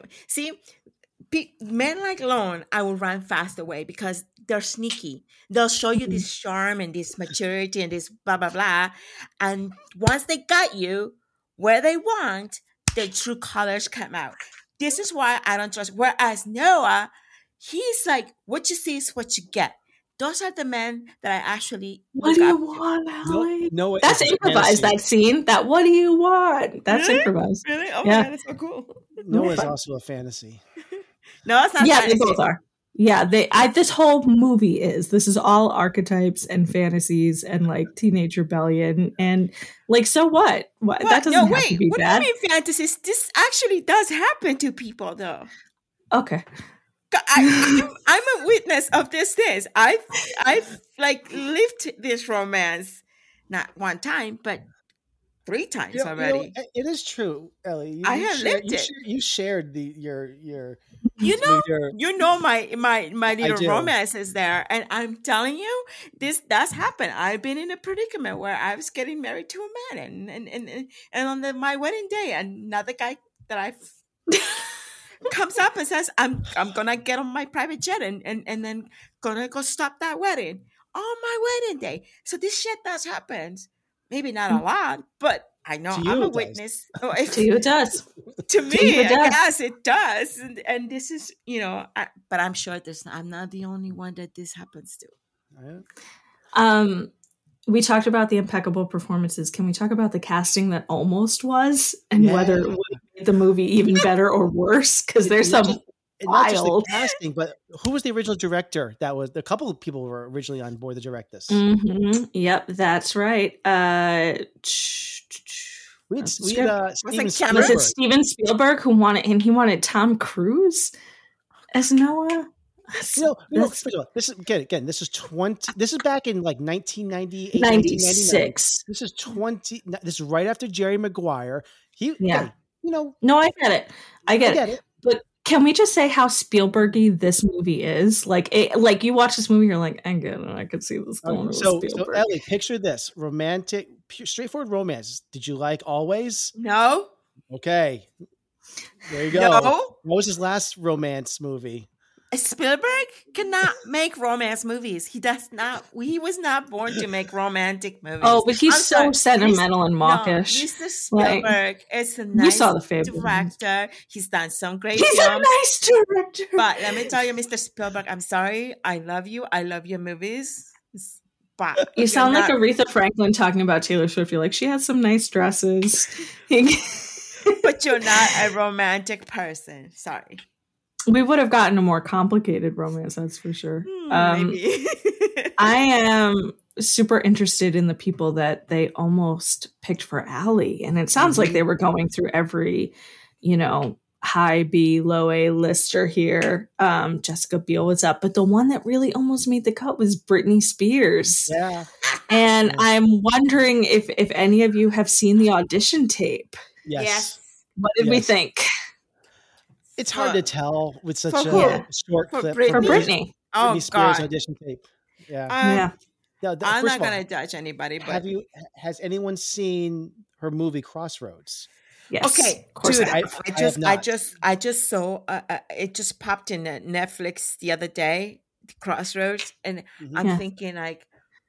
Men like Lon, I will run fast away because they're sneaky. They'll show you this charm and this maturity and this blah blah blah, and once they got you where they want, their true colors come out. This is why I don't trust. Whereas Noah, he's like, what you see is what you get. Those are the men that I actually. What do you want, Allie? No, that's improvised. That scene. That what do you want? That's improvised. Really? Oh yeah, that's so cool. Noah's also a fantasy. No, it's not. Yeah, fantasy. they both are. Yeah, this whole movie is. This is all archetypes and fantasies and like teenage rebellion and like. So what? What? That doesn't have to be what bad. Do you mean fantasies? This actually does happen to people, though. Okay. I'm a witness of these things. I've like lived this romance, not one time, but 3 times already. It is true, Ellie. I have lived it. You shared your. You know my little romance is there, and I'm telling you, this does happen. I've been in a predicament where I was getting married to a man, and on my wedding day, another guy that I comes up and says, I'm gonna get on my private jet and then gonna go stop that wedding on my wedding day. So this shit does happen. Maybe not a lot, but I know I'm a witness. To you it does. To me, yes, it does. And this is, but I'm sure I'm not the only one that this happens to. We talked about the impeccable performances. Can we talk about the casting that almost was and whether it would make the movie even better or worse? Because there's some not just the casting, but who was the original director? That was a couple of people were originally on board to direct this. Mm-hmm. Yep, that's right. Was it Steven Spielberg who wanted Tom Cruise as Noah? This is again. This is back in like 1998, 96. This is 20. This is right after Jerry Maguire. No, I get it. I get it. But Can we just say how Spielbergy this movie is? Like, you watch this movie, you're like, I get it. I could see this going to Spielberg. So Ellie, picture this: romantic, straightforward romance. Did you like Always? No. Okay, there you go. No. What was his last romance movie? Spielberg cannot make romance movies. He does not. He was not born to make romantic movies. Oh, but he's so sentimental and mawkish. Mr. Spielberg is a nice director. He's done some great films. He's a nice director. But let me tell you, Mr. Spielberg, I'm sorry. I love you. I love your movies. But you sound like Aretha Franklin talking about Taylor Swift. You're like, she has some nice dresses. But you're not a romantic person. Sorry. We would have gotten a more complicated romance, that's for sure. Maybe. I am super interested in the people that they almost picked for Allie. And it sounds like they were going through every, high B, low A lister here. Jessica Biel was up. But the one that really almost made the cut was Britney Spears. Yeah. And I'm wondering if any of you have seen the audition tape. Yes. What did we think? It's hard to tell with such a short clip. For Britney. Oh, Britney Spears God. audition tape. Yeah. I'm not going to judge anybody. But has anyone seen her movie Crossroads? Yes. Okay, dude, I just saw it just popped in Netflix the other day, Crossroads, and I'm thinking like,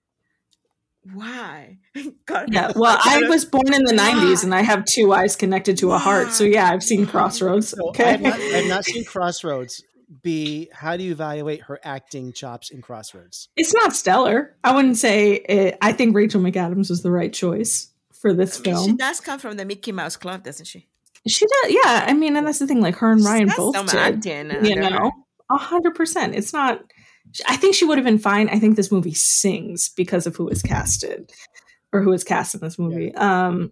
why? Yeah, well, I was born in the 90s and I have two eyes connected to a heart. So yeah, I've seen Crossroads. Okay. I have not seen Crossroads. B, how do you evaluate her acting chops in Crossroads? It's not stellar. I wouldn't say it. I think Rachel McAdams was the right choice for this film. She does come from the Mickey Mouse Club, doesn't she? She does, yeah. I mean, and that's the thing, like her and Ryan both some did. acting, 100%. It's not, I think she would have been fine. I think this movie sings because of who is casted or who is cast in this movie. Some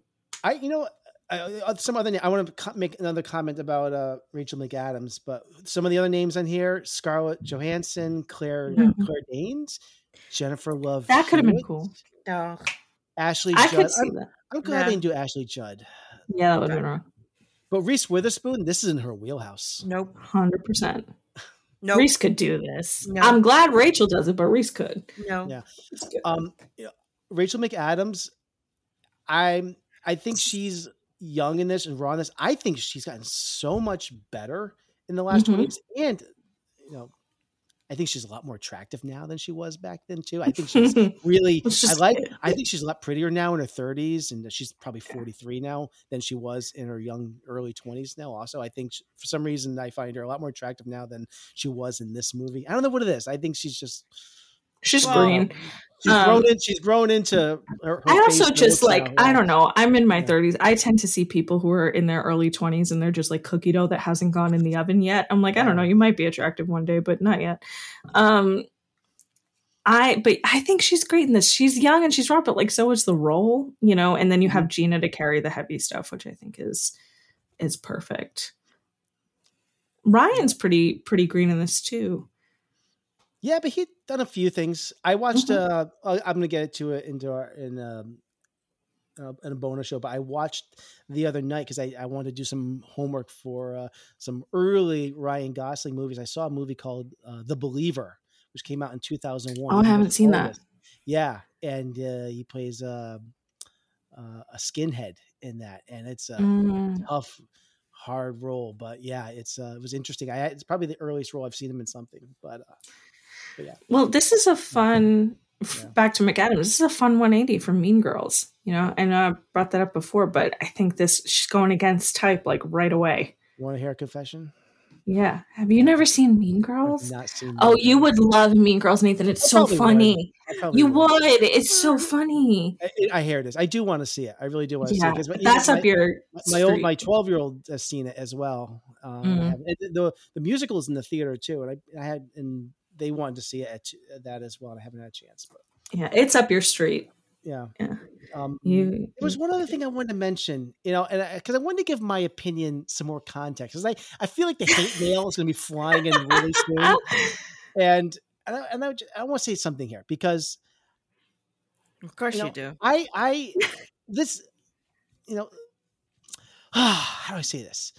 other I want to make another comment about Rachel McAdams, but some of the other names on here: Scarlett Johansson, Claire Danes, Jennifer Love. That could have been cool. Oh. Ashley I Judd. could see that. I'm glad they didn't do Ashley Judd. Yeah, that would have been wrong. But Reese Witherspoon, this is in her wheelhouse. Nope. 100%. Nope. Reese could do this. No. I'm glad Rachel does it, but Reese could. No. Yeah. Rachel McAdams, I think she's young in this and raw in this. I think she's gotten so much better in the last 20 years. And, I think she's a lot more attractive now than she was back then too. I think she's really, I think she's a lot prettier now in her 30s, and she's probably 43 now than she was in her early 20s now. Also, I think for some reason I find her a lot more attractive now than she was in this movie. I don't know what it is. I think she's green. She's grown into her I also just now. I don't know. I'm in my 30s. I tend to see people who are in their early 20s and they're just like cookie dough that hasn't gone in the oven yet. I'm like, I don't know. You might be attractive one day, but not yet. I think she's great in this. She's young and she's raw, but like so is the role, And then you have Gina to carry the heavy stuff, which I think is perfect. Ryan's pretty green in this too. Yeah, but he'd done a few things. I watched. I'm going to get to it in a bonus show, but I watched the other night because I wanted to do some homework for some early Ryan Gosling movies. I saw a movie called The Believer, which came out in 2001. Oh, I haven't seen that. Yeah, and he plays a skinhead in that, and it's a tough, hard role. But yeah, it was interesting. It's probably the earliest role I've seen him in something, but yeah. Well, this is a fun, back to McAdams, this is a fun 180 from Mean Girls, and I brought that up before, but I think she's going against type like right away. You want to hear a confession? Yeah. Have you never seen Mean Girls? I've not seen Mean Girls. You would love Mean Girls, Nathan. It's so funny. You would. It's so funny. I hear this. I do want to see it. I really do want to see it. That's up your my 12-year-old has seen it as well. The musical is in the theater too, and they wanted to see it at that as well. And I haven't had a chance, but yeah, it's up your street. Yeah. There was one other thing I wanted to mention, and because I wanted to give my opinion some more context, because I feel like the hate mail is going to be flying in really soon, and I want to say something here because, of course you do. How do I say this?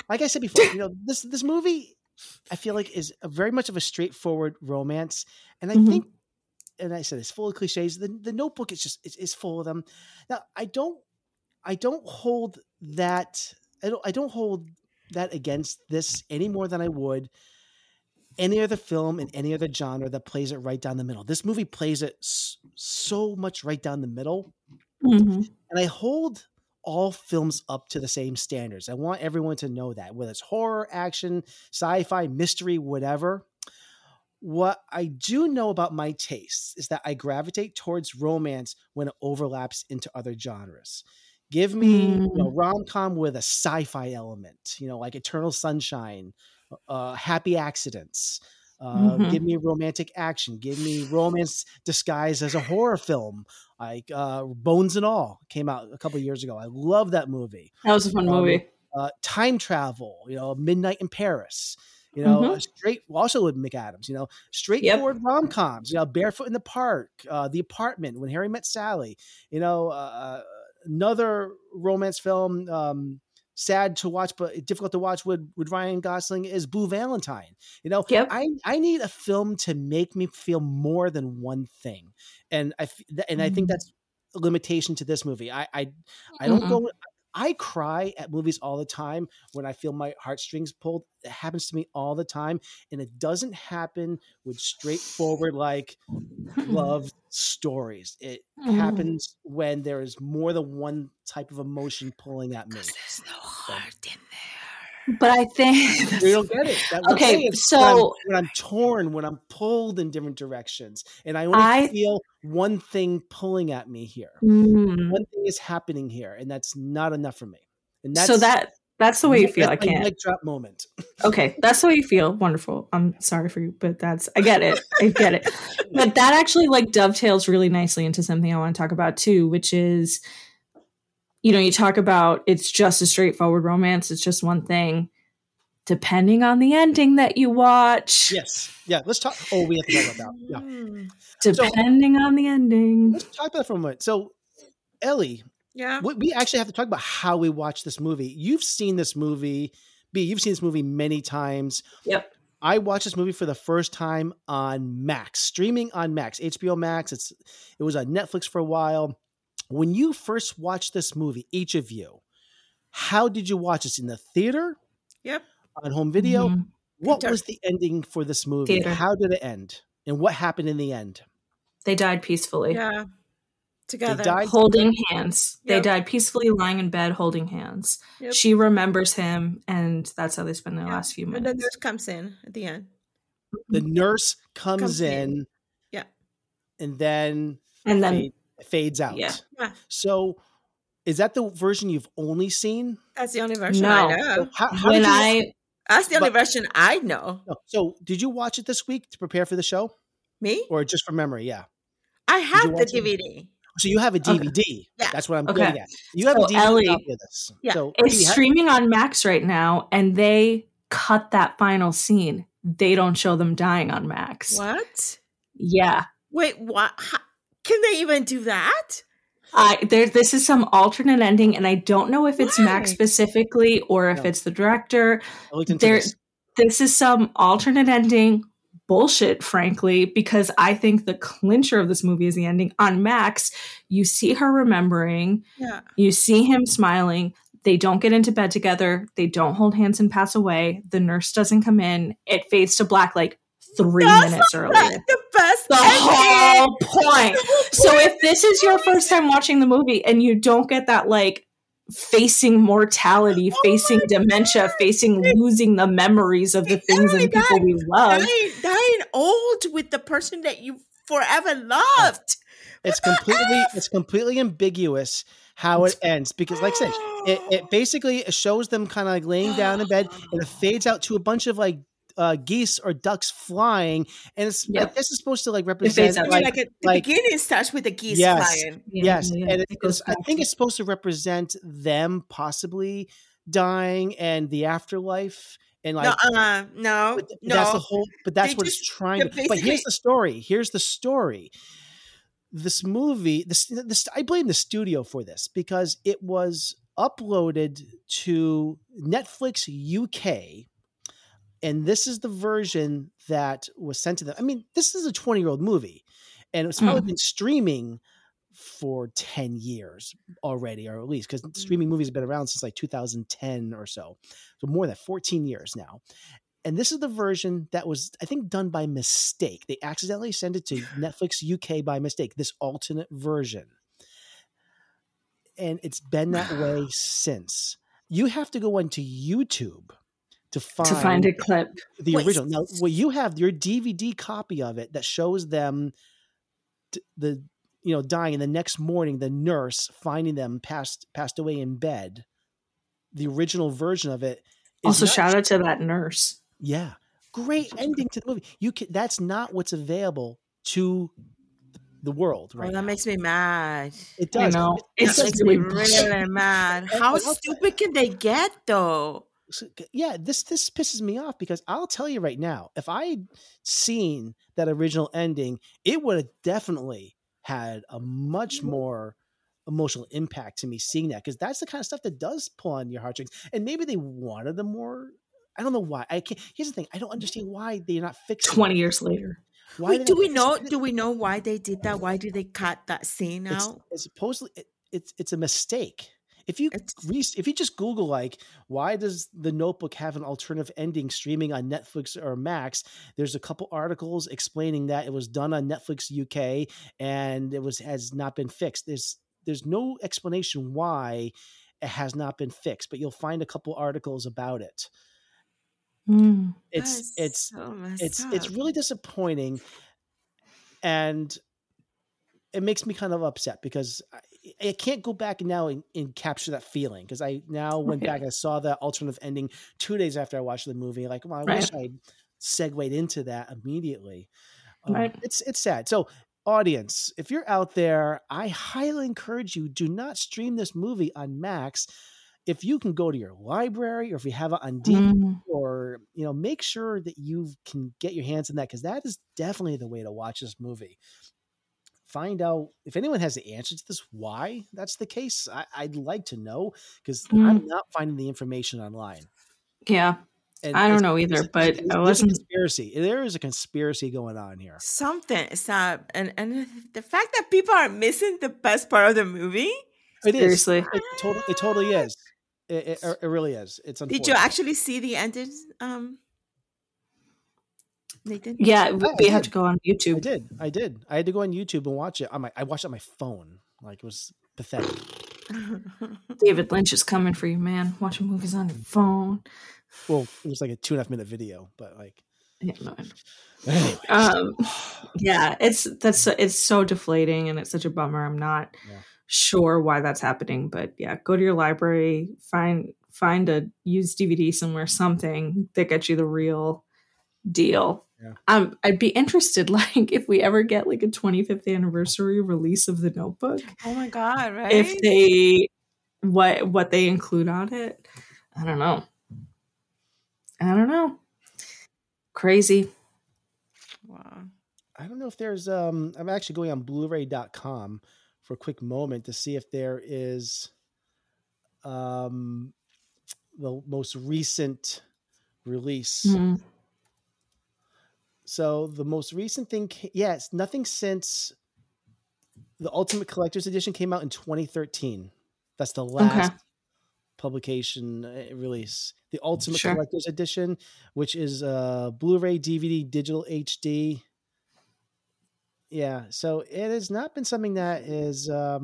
like I said before, this movie, I feel like is very much of a straightforward romance, and I think, and I said it's full of cliches. The Notebook is just is full of them. Now I don't hold that. I don't hold that against this any more than I would any other film in any other genre that plays it right down the middle. This movie plays it so much right down the middle, and I hold all films up to the same standards. I want everyone to know that, whether it's horror, action, sci-fi, mystery, whatever. What I do know about my tastes is that I gravitate towards romance when it overlaps into other genres. Give me rom-com with a sci-fi element, like Eternal Sunshine, Happy Accidents. Give me romantic action. Give me romance disguised as a horror film, like Bones and All came out a couple of years ago. I love that movie. That was a fun movie. Time travel, Midnight in Paris. Straight, also with McAdams, straightforward rom-coms, Barefoot in the Park, The Apartment, When Harry Met Sally, another romance film, sad to watch, but difficult to watch with Ryan Gosling is Blue Valentine. I need a film to make me feel more than one thing. And I think that's a limitation to this movie. I don't go, I cry at movies all the time when I feel my heartstrings pulled. It happens to me all the time. And it doesn't happen with straightforward, like love stories. It happens when there is more than one type of emotion pulling at me. There's no heart in there. But I think we don't get it. Okay, so when I'm torn, when I'm pulled in different directions, and I only feel one thing pulling at me here. One thing is happening here, and that's not enough for me. And that's that's the way you feel. I can't. Mic drop moment. Okay, that's the way you feel. Wonderful. I'm sorry for you, but I get it. I get it. But that actually dovetails really nicely into something I want to talk about too, which is, you talk about it's just a straightforward romance. It's just one thing. Depending on the ending that you watch. Yes. Yeah. Let's talk. Oh, we have to talk about that. Yeah. Depending on the ending. Let's talk about that for a moment. So, Ellie. Yeah. We actually have to talk about how we watch this movie. You've seen this movie. B, you've seen this movie many times. Yep. I watched this movie for the first time on Max, streaming on Max, HBO Max. It was on Netflix for a while. When you first watched this movie, each of you, how did you watch this? In the theater? Yep. On home video? What was the ending for this movie? Theater. How did it end? And what happened in the end? They died peacefully. Yeah. Together. They died holding hands. Yep. They died peacefully lying in bed holding hands. Yep. She remembers him, and that's how they spend their last few minutes. And the nurse comes in at the end. The nurse comes in. Yeah. And then fades out. Yeah. So is that the version you've only seen? That's the only version No. I know. So That's the only version I know. So did you watch it this week to prepare for the show? Me? Or just from memory? Yeah. I have the watch it? DVD. So you have a DVD. Okay. Yeah. That's what I'm Okay. getting at. You have a DVD Ellie, copy of this. Yeah. So It's streaming on Max right now, and they cut that final scene. They don't show them dying on Max. What? Yeah. Wait, what? Can they even do that? This is some alternate ending, and I don't know if it's Max specifically or if it's the director. This is some alternate ending bullshit, frankly, because I think the clincher of this movie is the ending. On Max, you see her remembering, you see him smiling. They don't get into bed together. They don't hold hands and pass away. The nurse doesn't come in. It fades to black 3 minutes earlier. The best. The whole point. So if this is your first time watching the movie and you don't get that facing mortality, facing dementia, facing losing the memories of the things and people we love. Dying old with the person that you forever loved. It's completely ambiguous how it ends, because like I said, it basically shows them kind of laying down in bed, and it fades out to a bunch of geese or ducks flying, and it's I guess it's supposed to represent the beginning starts with the geese flying. Yes, and I think it's supposed to represent them possibly dying and the afterlife. And no. That's the whole. But that's what it's trying to. But here's the story. This movie, I blame the studio for this, because it was uploaded to Netflix UK, and this is the version that was sent to them. I mean, this is a 20-year-old movie, and it's probably been streaming for 10 years already, or at least, because streaming movies have been around since like 2010 or so. So more than 14 years now. And this is the version that was, I think, done by mistake. They accidentally sent it to Netflix UK by mistake, this alternate version. And it's been that way since. You have to go onto YouTube to find a clip. The original. Now, well, you have your DVD copy of it that shows them dying, and the next morning the nurse finding them passed away in bed. The original version of it. Also, shout out to that nurse. Yeah, great ending to the movie. That's not what's available to the world right now. That makes me mad. It does. It makes me really mad. How stupid can they get, though? Yeah, this pisses me off, because I'll tell you right now, if I'd seen that original ending, it would have definitely had a much more emotional impact to me seeing that, because that's the kind of stuff that does pull on your heartstrings. And maybe they wanted a more, I don't know why. Here's the thing, I don't understand why they're not fixing 20 years later. Why do we know why they did that? Why did they cut that scene out? It's supposedly it's a mistake. If you just Google like, why does The Notebook have an alternative ending streaming on Netflix or Max, there's a couple articles explaining that it was done on Netflix UK and has not been fixed. There's no explanation why it has not been fixed, but you'll find a couple articles about it. It's really disappointing, and it makes me kind of upset, because I can't go back now and capture that feeling, because I now went back and I saw that alternative ending 2 days after I watched the movie. Like, well, I wish I'd segued into that immediately. It's sad. So, audience, if you're out there, I highly encourage you, do not stream this movie on Max. If you can go to your library, or if you have it on DVD, or make sure that you can get your hands on that, because that is definitely the way to watch this movie. Find out if anyone has the answer to this, why that's the case. I'd like to know, because I'm not finding the information online. Yeah. And I don't know either, but I wasn't. Conspiracy. There is a conspiracy going on here. Something. Stop. And the fact that people are missing the best part of the movie. It is. Seriously. It totally is. It really is. It's unfortunate. Did you actually see the ending, Nathan? Yeah, we had to go on YouTube. I did. I had to go on YouTube and watch it. I watched it on my phone. Like, it was pathetic. David Lynch is coming for you, man. Watching movies on your phone. Well, it was like a 2.5 minute video, but like. Yeah, it's so deflating, and it's such a bummer. I'm not sure why that's happening, but yeah, go to your library, find a used DVD somewhere, something that gets you the real deal. Yeah. I'd be interested, like, if we ever get like a 25th anniversary release of The Notebook. Oh my god! Right? If they what they include on it, I don't know. Crazy. Wow. I don't know if there's I'm actually going on Blu-ray.com for a quick moment to see if there is the most recent release. Mm-hmm. So the most recent thing, it's nothing since the Ultimate Collector's Edition came out in 2013. That's the last publication release. The Ultimate Collector's Edition, which is Blu-ray, DVD, digital HD. Yeah, so it has not been something that is they're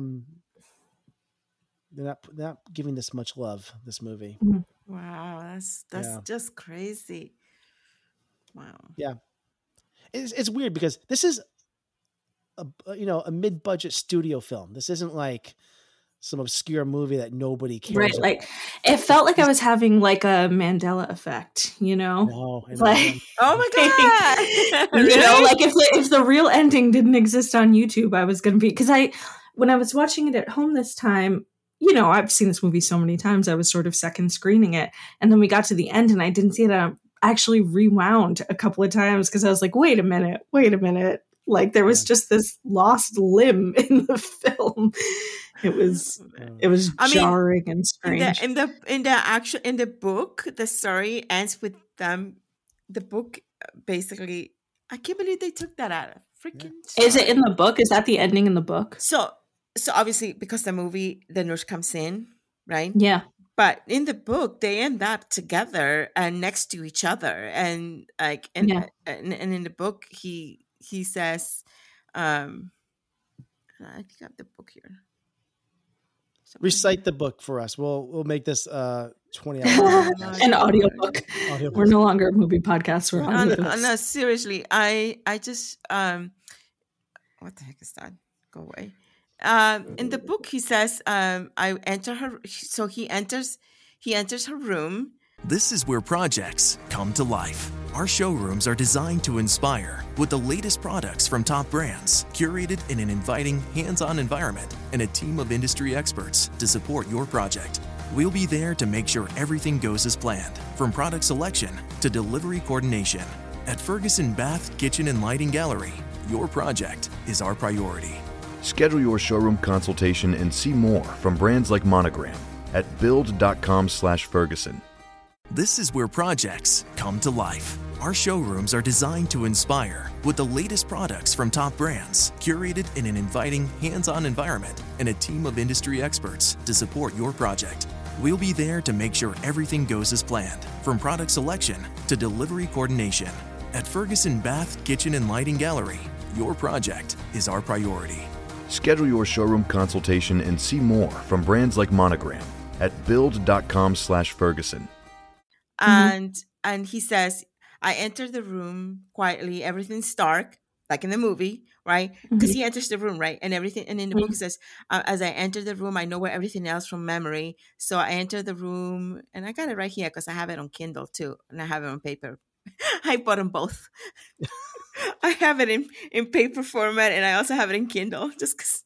not giving this much love, this movie. Wow, that's just crazy. Wow. Yeah. It's weird, because this is a mid-budget studio film. This isn't like some obscure movie that nobody cares about. Like, it felt like I was having like a Mandela effect, No, like, oh my god, like if the real ending didn't exist on YouTube, I was going to be, because when I was watching it at home this time, I've seen this movie so many times, I was sort of second screening it, and then we got to the end and I didn't see it. I actually rewound a couple of times because I was like, wait a minute. Like, there was just this lost limb in the film. It was jarring and strange. In the book, the story ends with them. The book basically, I can't believe they took that out of freaking. Yeah. Is it in the book? Is that the ending in the book? So obviously, because the movie, the nurse comes in, right? Yeah. But in the book, they end up together and next to each other, and like, and in the book, he says, I think I have the book here. Recite the book for us. We'll make this 20 hours. An audiobook. We're no longer a movie podcast. We're audiobooks. No, seriously. I just what the heck is that? Go away. In the book, he says, I enter her. So he enters her room. This is where projects come to life. Our showrooms are designed to inspire with the latest products from top brands, curated in an inviting, hands-on environment, and a team of industry experts to support your project. We'll be there to make sure everything goes as planned, from product selection to delivery coordination. At Ferguson Bath, Kitchen, and Lighting Gallery, your project is our priority. Schedule your showroom consultation and see more from brands like Monogram at build.com/Ferguson. This is where projects come to life. Our showrooms are designed to inspire with the latest products from top brands, curated in an inviting, hands-on environment, and a team of industry experts to support your project. We'll be there to make sure everything goes as planned, from product selection to delivery coordination. At Ferguson Bath, Kitchen, and Lighting Gallery, your project is our priority. Schedule your showroom consultation and see more from brands like Monogram at build.com/Ferguson. And he says, I enter the room quietly, everything's dark, like in the movie, right? Because he enters the room, right? And everything, and in the book it says, as I enter the room, I know where everything else from memory. So I enter the room, and I got it right here because I have it on Kindle too, and I have it on paper. I bought them both. I have it in paper format, and I also have it in Kindle, just because,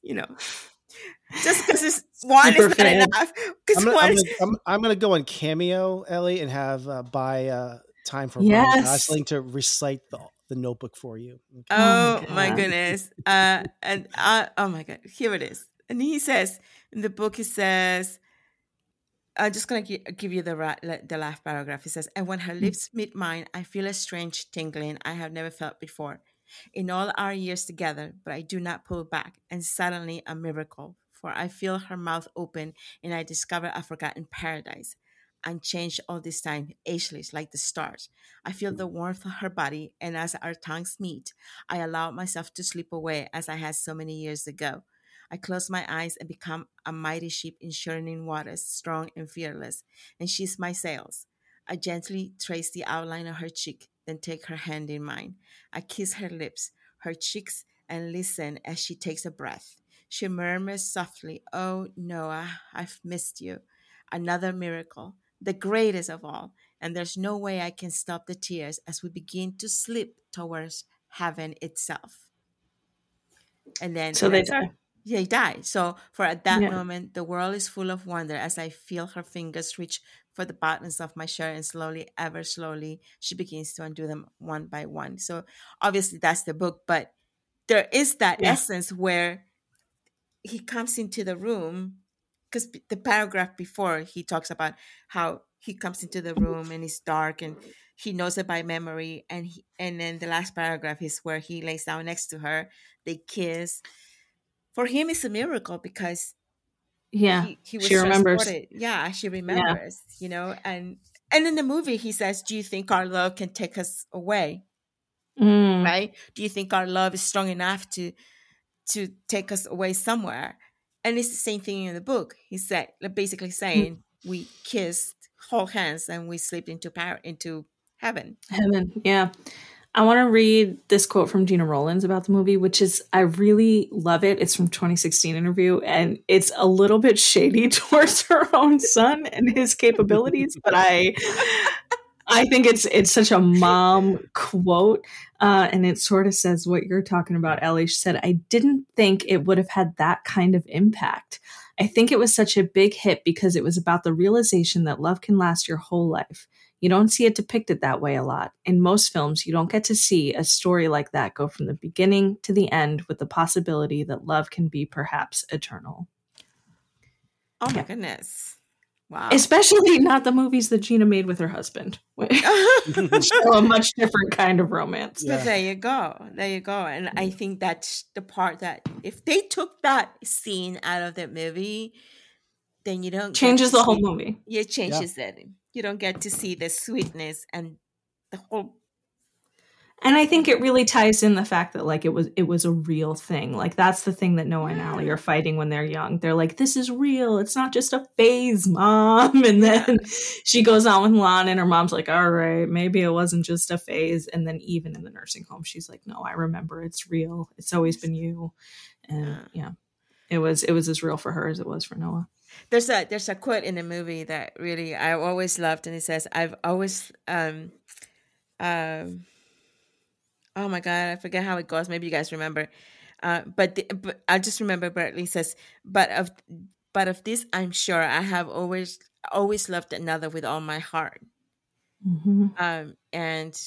just because it's one is not enough. I'm gonna go on Cameo, Ellie, and have buy time for Ryan Gosling to recite the Notebook for you. Okay. Oh my goodness! Oh my god, here it is. And he says in the book, he says, I'm just gonna give you the last paragraph. He says, and when her lips meet mine, I feel a strange tingling I have never felt before. In all our years together, but I do not pull back, and suddenly a miracle. For I feel her mouth open, and I discover a forgotten paradise. Unchanged all this time, ageless like the stars. I feel the warmth of her body, and as our tongues meet, I allow myself to slip away as I had so many years ago. I close my eyes and become a mighty ship in churning waters, strong and fearless, and she's my sails. I gently trace the outline of her cheek, then take her hand in mine. I kiss her lips, her cheeks, and listen as she takes a breath. She murmurs softly, oh, Noah, I've missed you. Another miracle, the greatest of all, and there's no way I can stop the tears as we begin to slip towards heaven itself. And then so they die. Yeah, he died. So at that moment, the world is full of wonder as I feel her fingers reach for the buttons of my shirt, and slowly, ever slowly, she begins to undo them one by one. So obviously that's the book, but there is that essence where he comes into the room, because the paragraph before he talks about how he comes into the room and it's dark and he knows it by memory. And then the last paragraph is where he lays down next to her. They kiss. For him, it's a miracle because he was she remembers. Transported. Yeah, she remembers, and in the movie he says, do you think our love can take us away? Right? Do you think our love is strong enough to take us away somewhere? And it's the same thing in the book. He said, basically saying, we kissed, hold hands, and we slipped into heaven. Heaven, yeah. I want to read this quote from Gina Rollins about the movie, which is, I really love it. It's from 2016 interview, and it's a little bit shady towards her own son and his capabilities, but I think it's such a mom quote, and it sort of says what you're talking about, Ellie. She said, I didn't think it would have had that kind of impact. I think it was such a big hit because it was about the realization that love can last your whole life. You don't see it depicted that way a lot. In most films, you don't get to see a story like that go from the beginning to the end with the possibility that love can be perhaps eternal. Oh my goodness. Wow. Especially not the movies that Gina made with her husband. Show a much different kind of romance. But there you go. There you go. And I think that's the part that if they took that scene out of that movie, then you don't changes the whole movie. It changes it. You don't get to see the sweetness and the whole. And I think it really ties in the fact that like it was a real thing. Like that's the thing that Noah and Allie are fighting when they're young. They're like, this is real. It's not just a phase, Mom. And then she goes on with Lon and her mom's like, all right, maybe it wasn't just a phase. And then even in the nursing home, she's like, no, I remember it's real. It's always been you. And it was as real for her as it was for Noah. There's a quote in the movie that really I always loved, and it says, I've always oh my God, I forget how it goes. Maybe you guys remember. But I just remember Bradley says, but of this, I'm sure I have always loved another with all my heart. Mm-hmm. And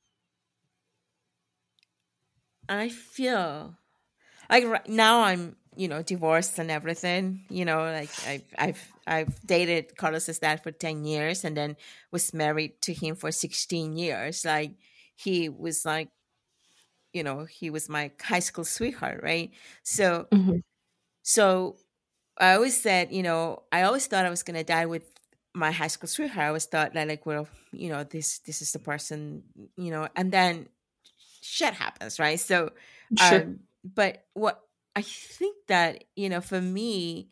I feel like right now I'm, divorced and everything, like I've dated Carlos's dad for 10 years and then was married to him for 16 years. Like he was like, he was my high school sweetheart, right? So, so I always said, I always thought I was going to die with my high school sweetheart. I always thought that like, well, this is the person, and then shit happens, right? So, sure. But what I think that, for me,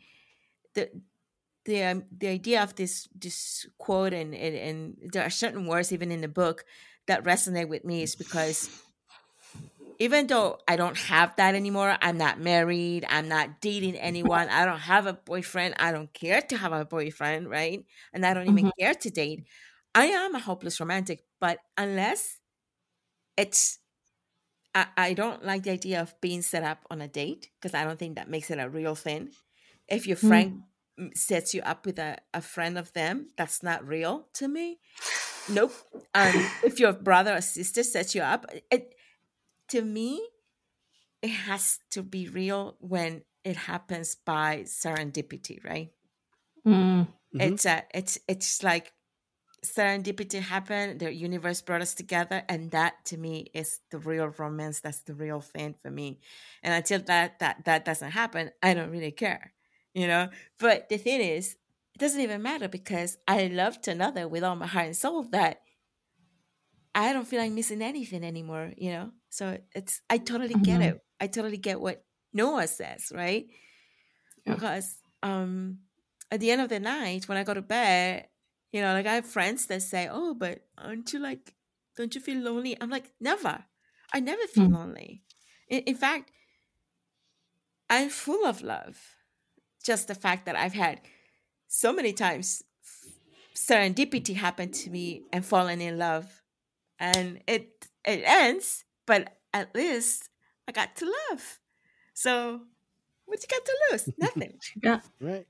the idea of this quote and there are certain words even in the book that resonate with me is because even though I don't have that anymore, I'm not married, I'm not dating anyone, I don't have a boyfriend, I don't care to have a boyfriend, right? And I don't even care to date. I am a hopeless romantic, but unless it's, I don't like the idea of being set up on a date because I don't think that makes it a real thing. If your friend sets you up with a friend of them, that's not real to me. Nope. If your brother or sister sets you up, to me, it has to be real when it happens by serendipity, right? Mm-hmm. It's like serendipity happened, the universe brought us together, and that to me is the real romance. That's the real thing for me. And until that doesn't happen, I don't really care, But the thing is, it doesn't even matter because I loved another with all my heart and soul that I don't feel like missing anything anymore, So I totally get it. I totally get what Noah says, right? Yeah. Because at the end of the night, when I go to bed, like I have friends that say, "Oh, but don't you feel lonely?" I'm like, never. I never feel lonely. In fact, I'm full of love. Just the fact that I've had so many times serendipity happen to me and fallen in love. And it ends, but at least I got to love. So what you got to lose? Nothing. Yeah. Right.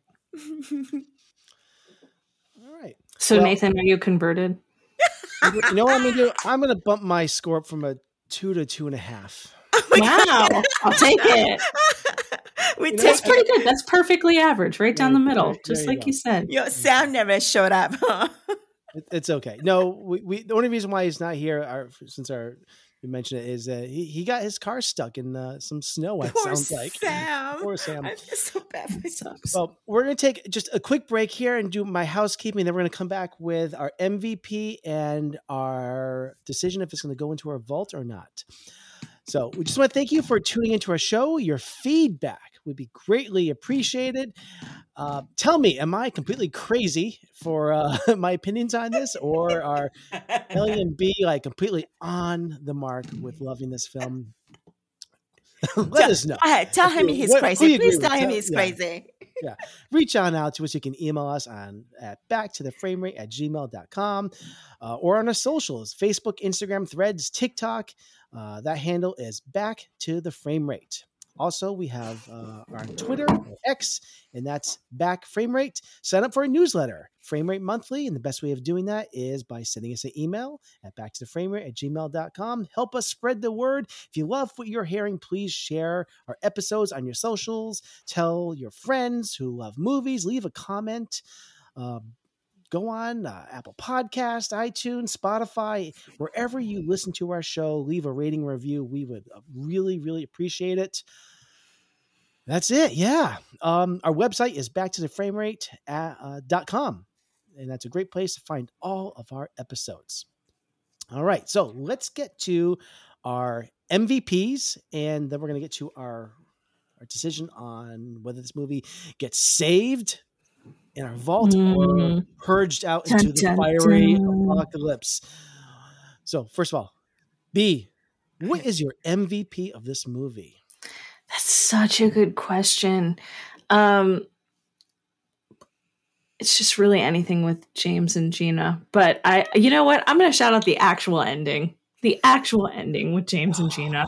All right. So Nathan, are you converted? You know what I'm going to do? I'm going to bump my score up from a 2 to 2.5. Wow. I'll take it. That's pretty good. That's perfectly average, right down the middle, just like you said. Your sound never showed up. It's okay. No, we the only reason why he's not here, we mentioned it, is that he got his car stuck in some snow. It sounds like poor Sam. I feel so bad. It sucks. Well, we're gonna take just a quick break here and do my housekeeping. Then we're gonna come back with our MVP and our decision if it's gonna go into our vault or not. So we just want to thank you for tuning into our show. Your feedback would be greatly appreciated. Tell me, am I completely crazy for my opinions on this, or are Ellie and B like completely on the mark with loving this film? Let us know. Tell him he's crazy. Please tell him he's crazy. Yeah. Reach on out to us. You can email us at backtotheframerate@gmail.com or on our socials, Facebook, Instagram, Threads, TikTok. That handle is Back to the Frame Rate. Also, we have our Twitter, or X, and that's Back Frame Rate. Sign up for a newsletter, Frame Rate Monthly, and the best way of doing that is by sending us an email at backtotheframerate@gmail.com. Help us spread the word. If you love what you're hearing, please share our episodes on your socials. Tell your friends who love movies. Leave a comment. Go on Apple Podcast, iTunes, Spotify, wherever you listen to our show. Leave a rating review. We would really, really appreciate it. That's it. Yeah. Our website is backtotheframerate.com. And that's a great place to find all of our episodes. All right. So let's get to our MVPs, and then we're going to get to our decision on whether this movie gets saved in our vault or purged out into the fiery apocalypse. So first of all, B, what is your MVP of this movie? That's such a good question. It's just really anything with James and Gina. But you know what? I'm going to shout out the actual ending. The actual ending with James and Gina.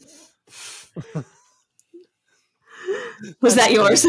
Was that yours?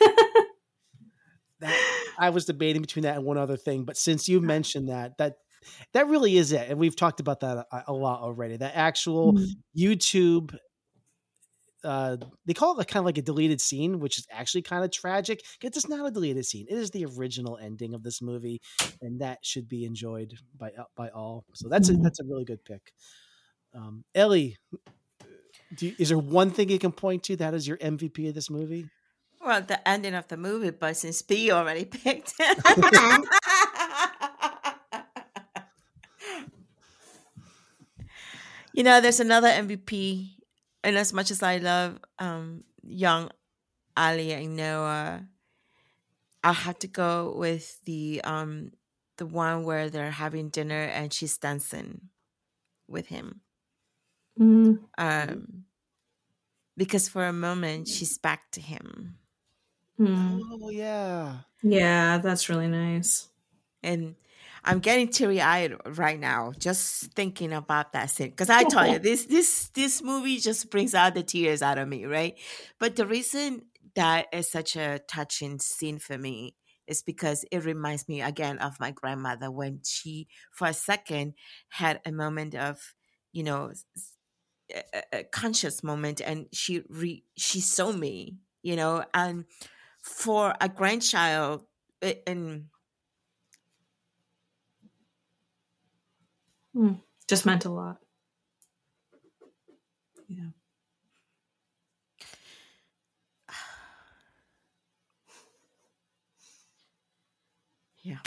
I was debating between that and one other thing, but since you mentioned that really is it. And we've talked about that a lot already. That actual YouTube, they call it kind of like a deleted scene, which is actually kind of tragic. It's not a deleted scene. It is the original ending of this movie, and that should be enjoyed by all. So that's a really good pick. Ellie, is there one thing you can point to that is your MVP of this movie? Well, the ending of the movie, but since B already picked you know, there's another MVP, and as much as I love young Ali and Noah, I'll have to go with the one where they're having dinner and she's dancing with him. Because for a moment she's back to him. Oh yeah. Yeah, that's really nice. And I'm getting teary-eyed right now just thinking about that scene. Because I tell you, this movie just brings out the tears out of me, right? But the reason that is such a touching scene for me is because it reminds me again of my grandmother when she, for a second, had a moment of, you know, a conscious moment, and she saw me, you know, and for a grandchild, and just meant a lot. Yeah. Yeah.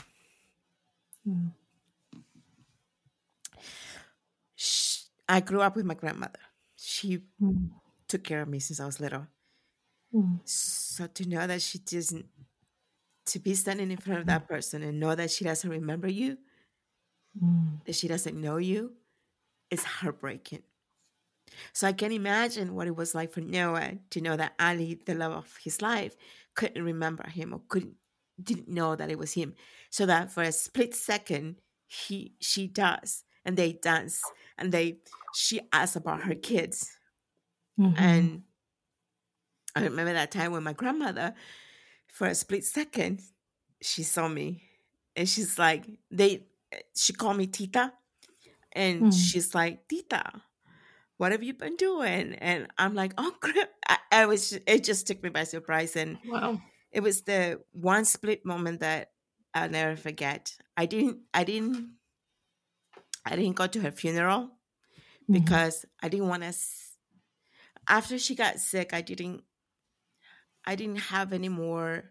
I grew up with my grandmother. She took care of me since I was little. So to know that she doesn't, to be standing in front of that person and know that she doesn't remember you, that she doesn't know you, is heartbreaking. So I can imagine what it was like for Noah to know that Ali, the love of his life, couldn't remember him or didn't know that it was him. So that for a split second, she does, and they dance, and she asks about her kids. And I remember that time when my grandmother, for a split second, she saw me, and she's like, she called me Tita, and she's like, Tita, what have you been doing? And I'm like, oh, it just took me by surprise. And wow, it was the one split moment that I'll never forget. I didn't go to her funeral because I didn't want to. After she got sick, I didn't have any more.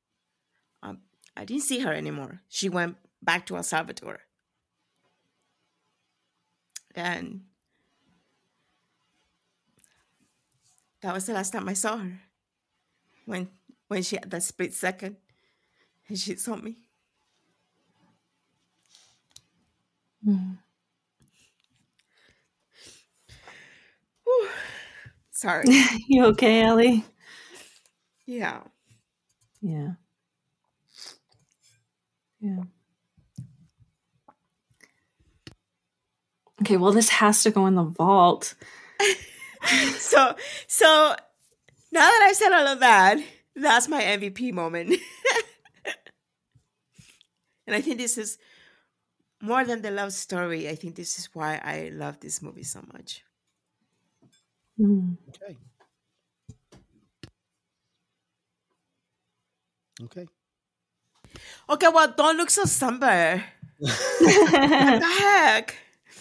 I didn't see her anymore. She went back to El Salvador, and that was the last time I saw her. When she had that split second, and she saw me. Sorry. You okay, Ellie? Yeah. Yeah. Yeah. Okay, well, this has to go in the vault. So Now that I've said all of that, that's my MVP moment. And I think this is more than the love story. I think this is why I love this movie so much. Okay. Okay. Okay, well, don't look so somber. What the heck?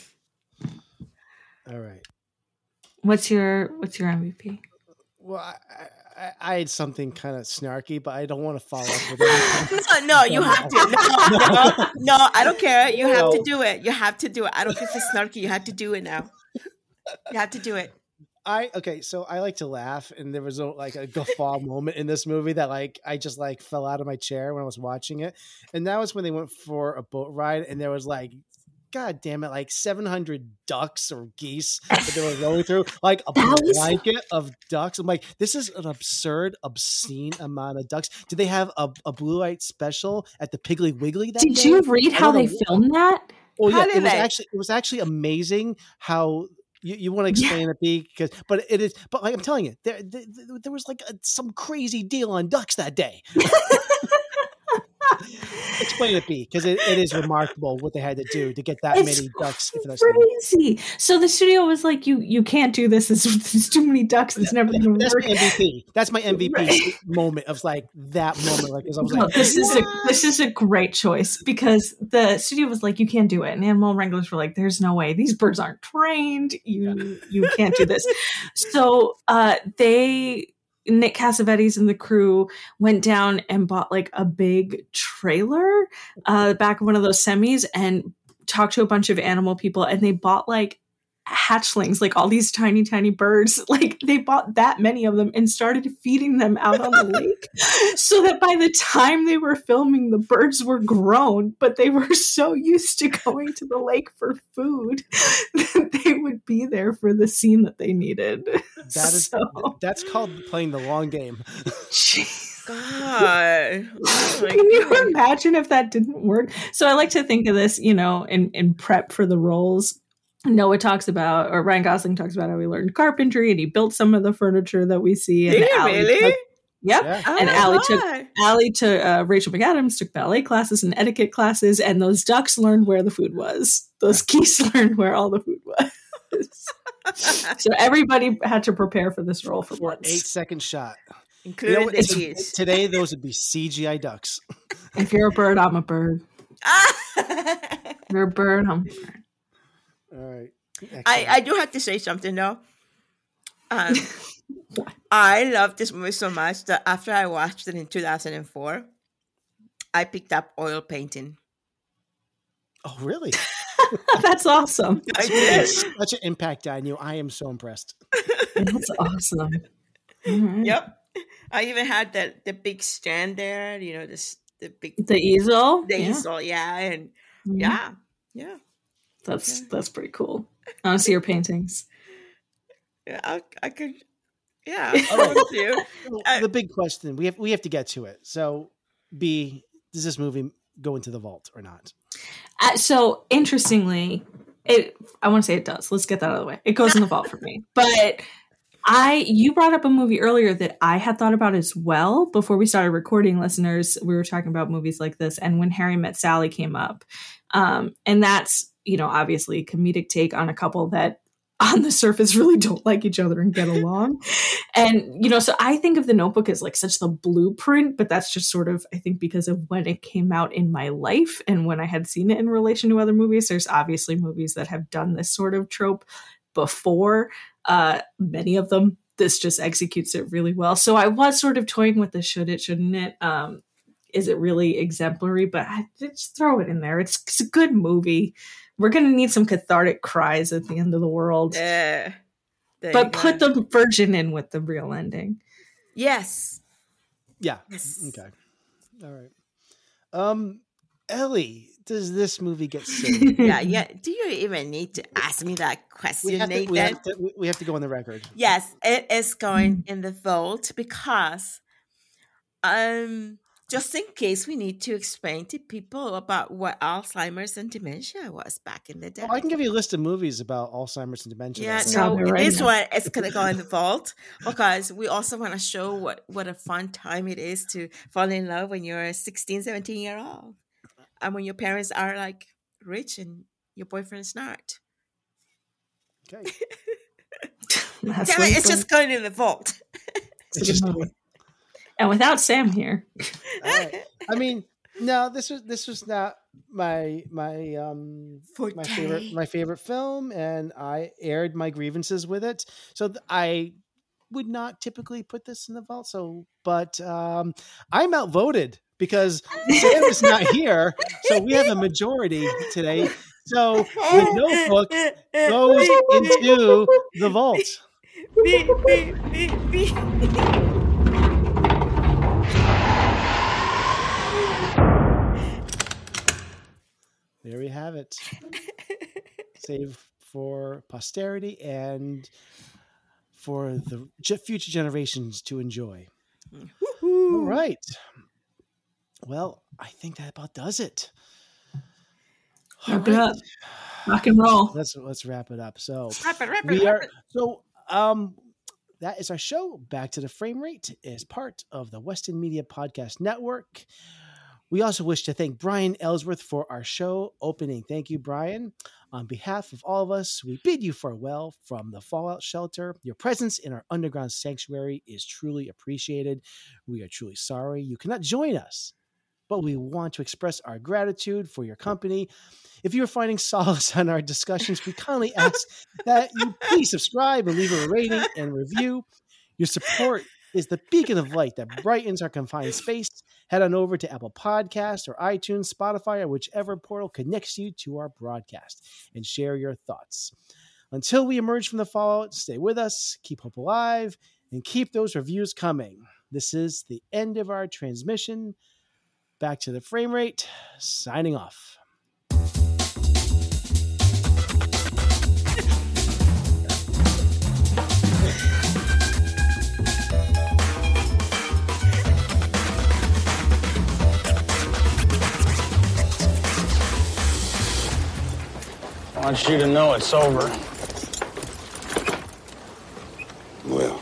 All right. What's your MVP? Well, I had something kind of snarky, but I don't want to follow up with it. No, you have to. No, I don't care. You have to do it. You have to do it. I don't care if it's snarky. You have to do it now. You have to do it. So I like to laugh, and there was a guffaw moment in this movie that I just fell out of my chair when I was watching it, and that was when they went for a boat ride, and there was God damn it, 700 ducks or geese that they were going through, a blanket of ducks. I'm like, this is an absurd, obscene amount of ducks. Did they have a blue light special at the Piggly Wiggly that day? Did you read how they filmed that? Oh yeah, it was actually amazing how you want to explain it, but I'm telling you, there was some crazy deal on ducks that day. Explain it, B, because it is remarkable what they had to do to get that many ducks. Crazy. So the studio was like, "You can't do this. There's too many ducks. It's never going to work." That's my MVP. That's my MVP moment of that moment. I was this is a great choice, because the studio was like, "You can't do it," and animal wranglers were like, "There's no way. These birds aren't trained. You can't do this." So Nick Cassavetes and the crew went down and bought a big trailer back of one of those semis and talked to a bunch of animal people, and they bought hatchlings, all these tiny, tiny birds. They bought that many of them and started feeding them out on the lake, so that by the time they were filming, the birds were grown, but they were so used to going to the lake for food that they would be there for the scene that they needed. That's called playing the long game. God. Can you imagine if that didn't work? So I like to think of this, in prep for the roles. Ryan Gosling talks about how he learned carpentry and he built some of the furniture that we see. Did he really? Yep. Yeah. And Allie took Rachel McAdams took ballet classes and etiquette classes, and those ducks learned where the food was. Those geese learned where all the food was. So everybody had to prepare for this role for once. 8-second shot. Including the geese. Today, those would be CGI ducks. If you're a bird, I'm a bird. You're a bird, I'm a bird. All right. I do have to say something though. I love this movie so much that after I watched it in 2004, I picked up oil painting. Oh, really? That's awesome. Such an impact on you. I am so impressed. That's awesome. Mm-hmm. Yep. I even had the big stand there, the easel. The easel, yeah. And yeah. That's pretty cool. I want to see your paintings. Yeah, I could. Yeah. The big question, we have to get to it. So, B, does this movie go into the vault or not? So interestingly, I want to say it does. Let's get that out of the way. It goes in the vault for me. But you brought up a movie earlier that I had thought about as well before we started recording, listeners. We were talking about movies like this, and When Harry Met Sally came up. And that's, obviously a comedic take on a couple that on the surface really don't like each other and get along. And, so I think of The Notebook as such the blueprint, but that's just sort of, I think, because of when it came out in my life and when I had seen it in relation to other movies. There's obviously movies that have done this sort of trope before. Many of them, this just executes it really well. So I was sort of toying with the should it, shouldn't it? Is it really exemplary? But I just throw it in there. It's a good movie. We're going to need some cathartic cries at the end of the world. But put the virgin in with the real ending. Yes. Yeah. Yes. Okay. All right. Ellie, does this movie get saved? Yeah. Do you even need to ask me that question, Nathan? We have to go on the record. Yes, it is going in the vault because just in case we need to explain to people about what Alzheimer's and dementia was back in the day. Oh, I can give you a list of movies about Alzheimer's and dementia. Yeah, no, this one is going to go in the vault because we also want to show what a fun time it is to fall in love when you're a 16, 17-year-old. And when your parents are like rich and your boyfriend's not. Okay. It's just going in the vault. And without Sam here. Right. I mean, no, this was not my favorite film, and I aired my grievances with it. So I would not typically put this in the vault. But I'm outvoted because Sam is not here. So we have a majority today. So the Notebook goes into the vault. There we have it. Save for posterity and for the future generations to enjoy. All right. Well, I think that about does it. Wrap it up. Rock and roll. Let's wrap it up. So wrap it. That is our show. Back to the Frame Rate is part of the Weston Media Podcast Network. We also wish to thank Brian Ellsworth for our show opening. Thank you, Brian. On behalf of all of us, we bid you farewell from the Fallout Shelter. Your presence in our underground sanctuary is truly appreciated. We are truly sorry you cannot join us, but we want to express our gratitude for your company. If you are finding solace on our discussions, we kindly ask that you please subscribe and leave a rating and review. Your support is the beacon of light that brightens our confined space. Head on over to Apple Podcasts or iTunes, Spotify, or whichever portal connects you to our broadcast and share your thoughts. Until we emerge from the fallout, stay with us, keep hope alive, and keep those reviews coming. This is the end of our transmission. Back to the Frame Rate, signing off. I want you to know it's over. Well,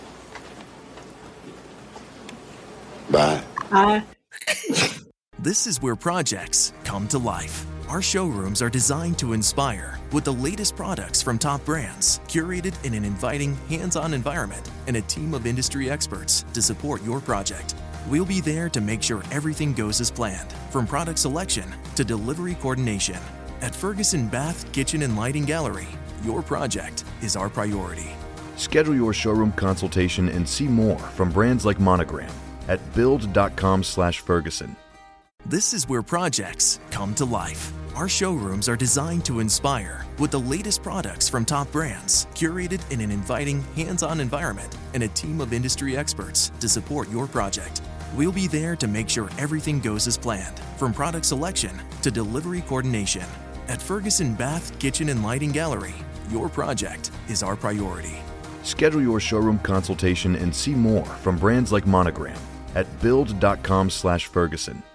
bye. Bye. This is where projects come to life. Our showrooms are designed to inspire with the latest products from top brands, curated in an inviting, hands-on environment, and a team of industry experts to support your project. We'll be there to make sure everything goes as planned, from product selection to delivery coordination. At Ferguson Bath, Kitchen, and Lighting Gallery, your project is our priority. Schedule your showroom consultation and see more from brands like Monogram at build.com/Ferguson. This is where projects come to life. Our showrooms are designed to inspire with the latest products from top brands, curated in an inviting, hands-on environment, and a team of industry experts to support your project. We'll be there to make sure everything goes as planned, from product selection to delivery coordination. At Ferguson Bath, Kitchen, and Lighting Gallery, your project is our priority. Schedule your showroom consultation and see more from brands like Monogram at build.com/Ferguson.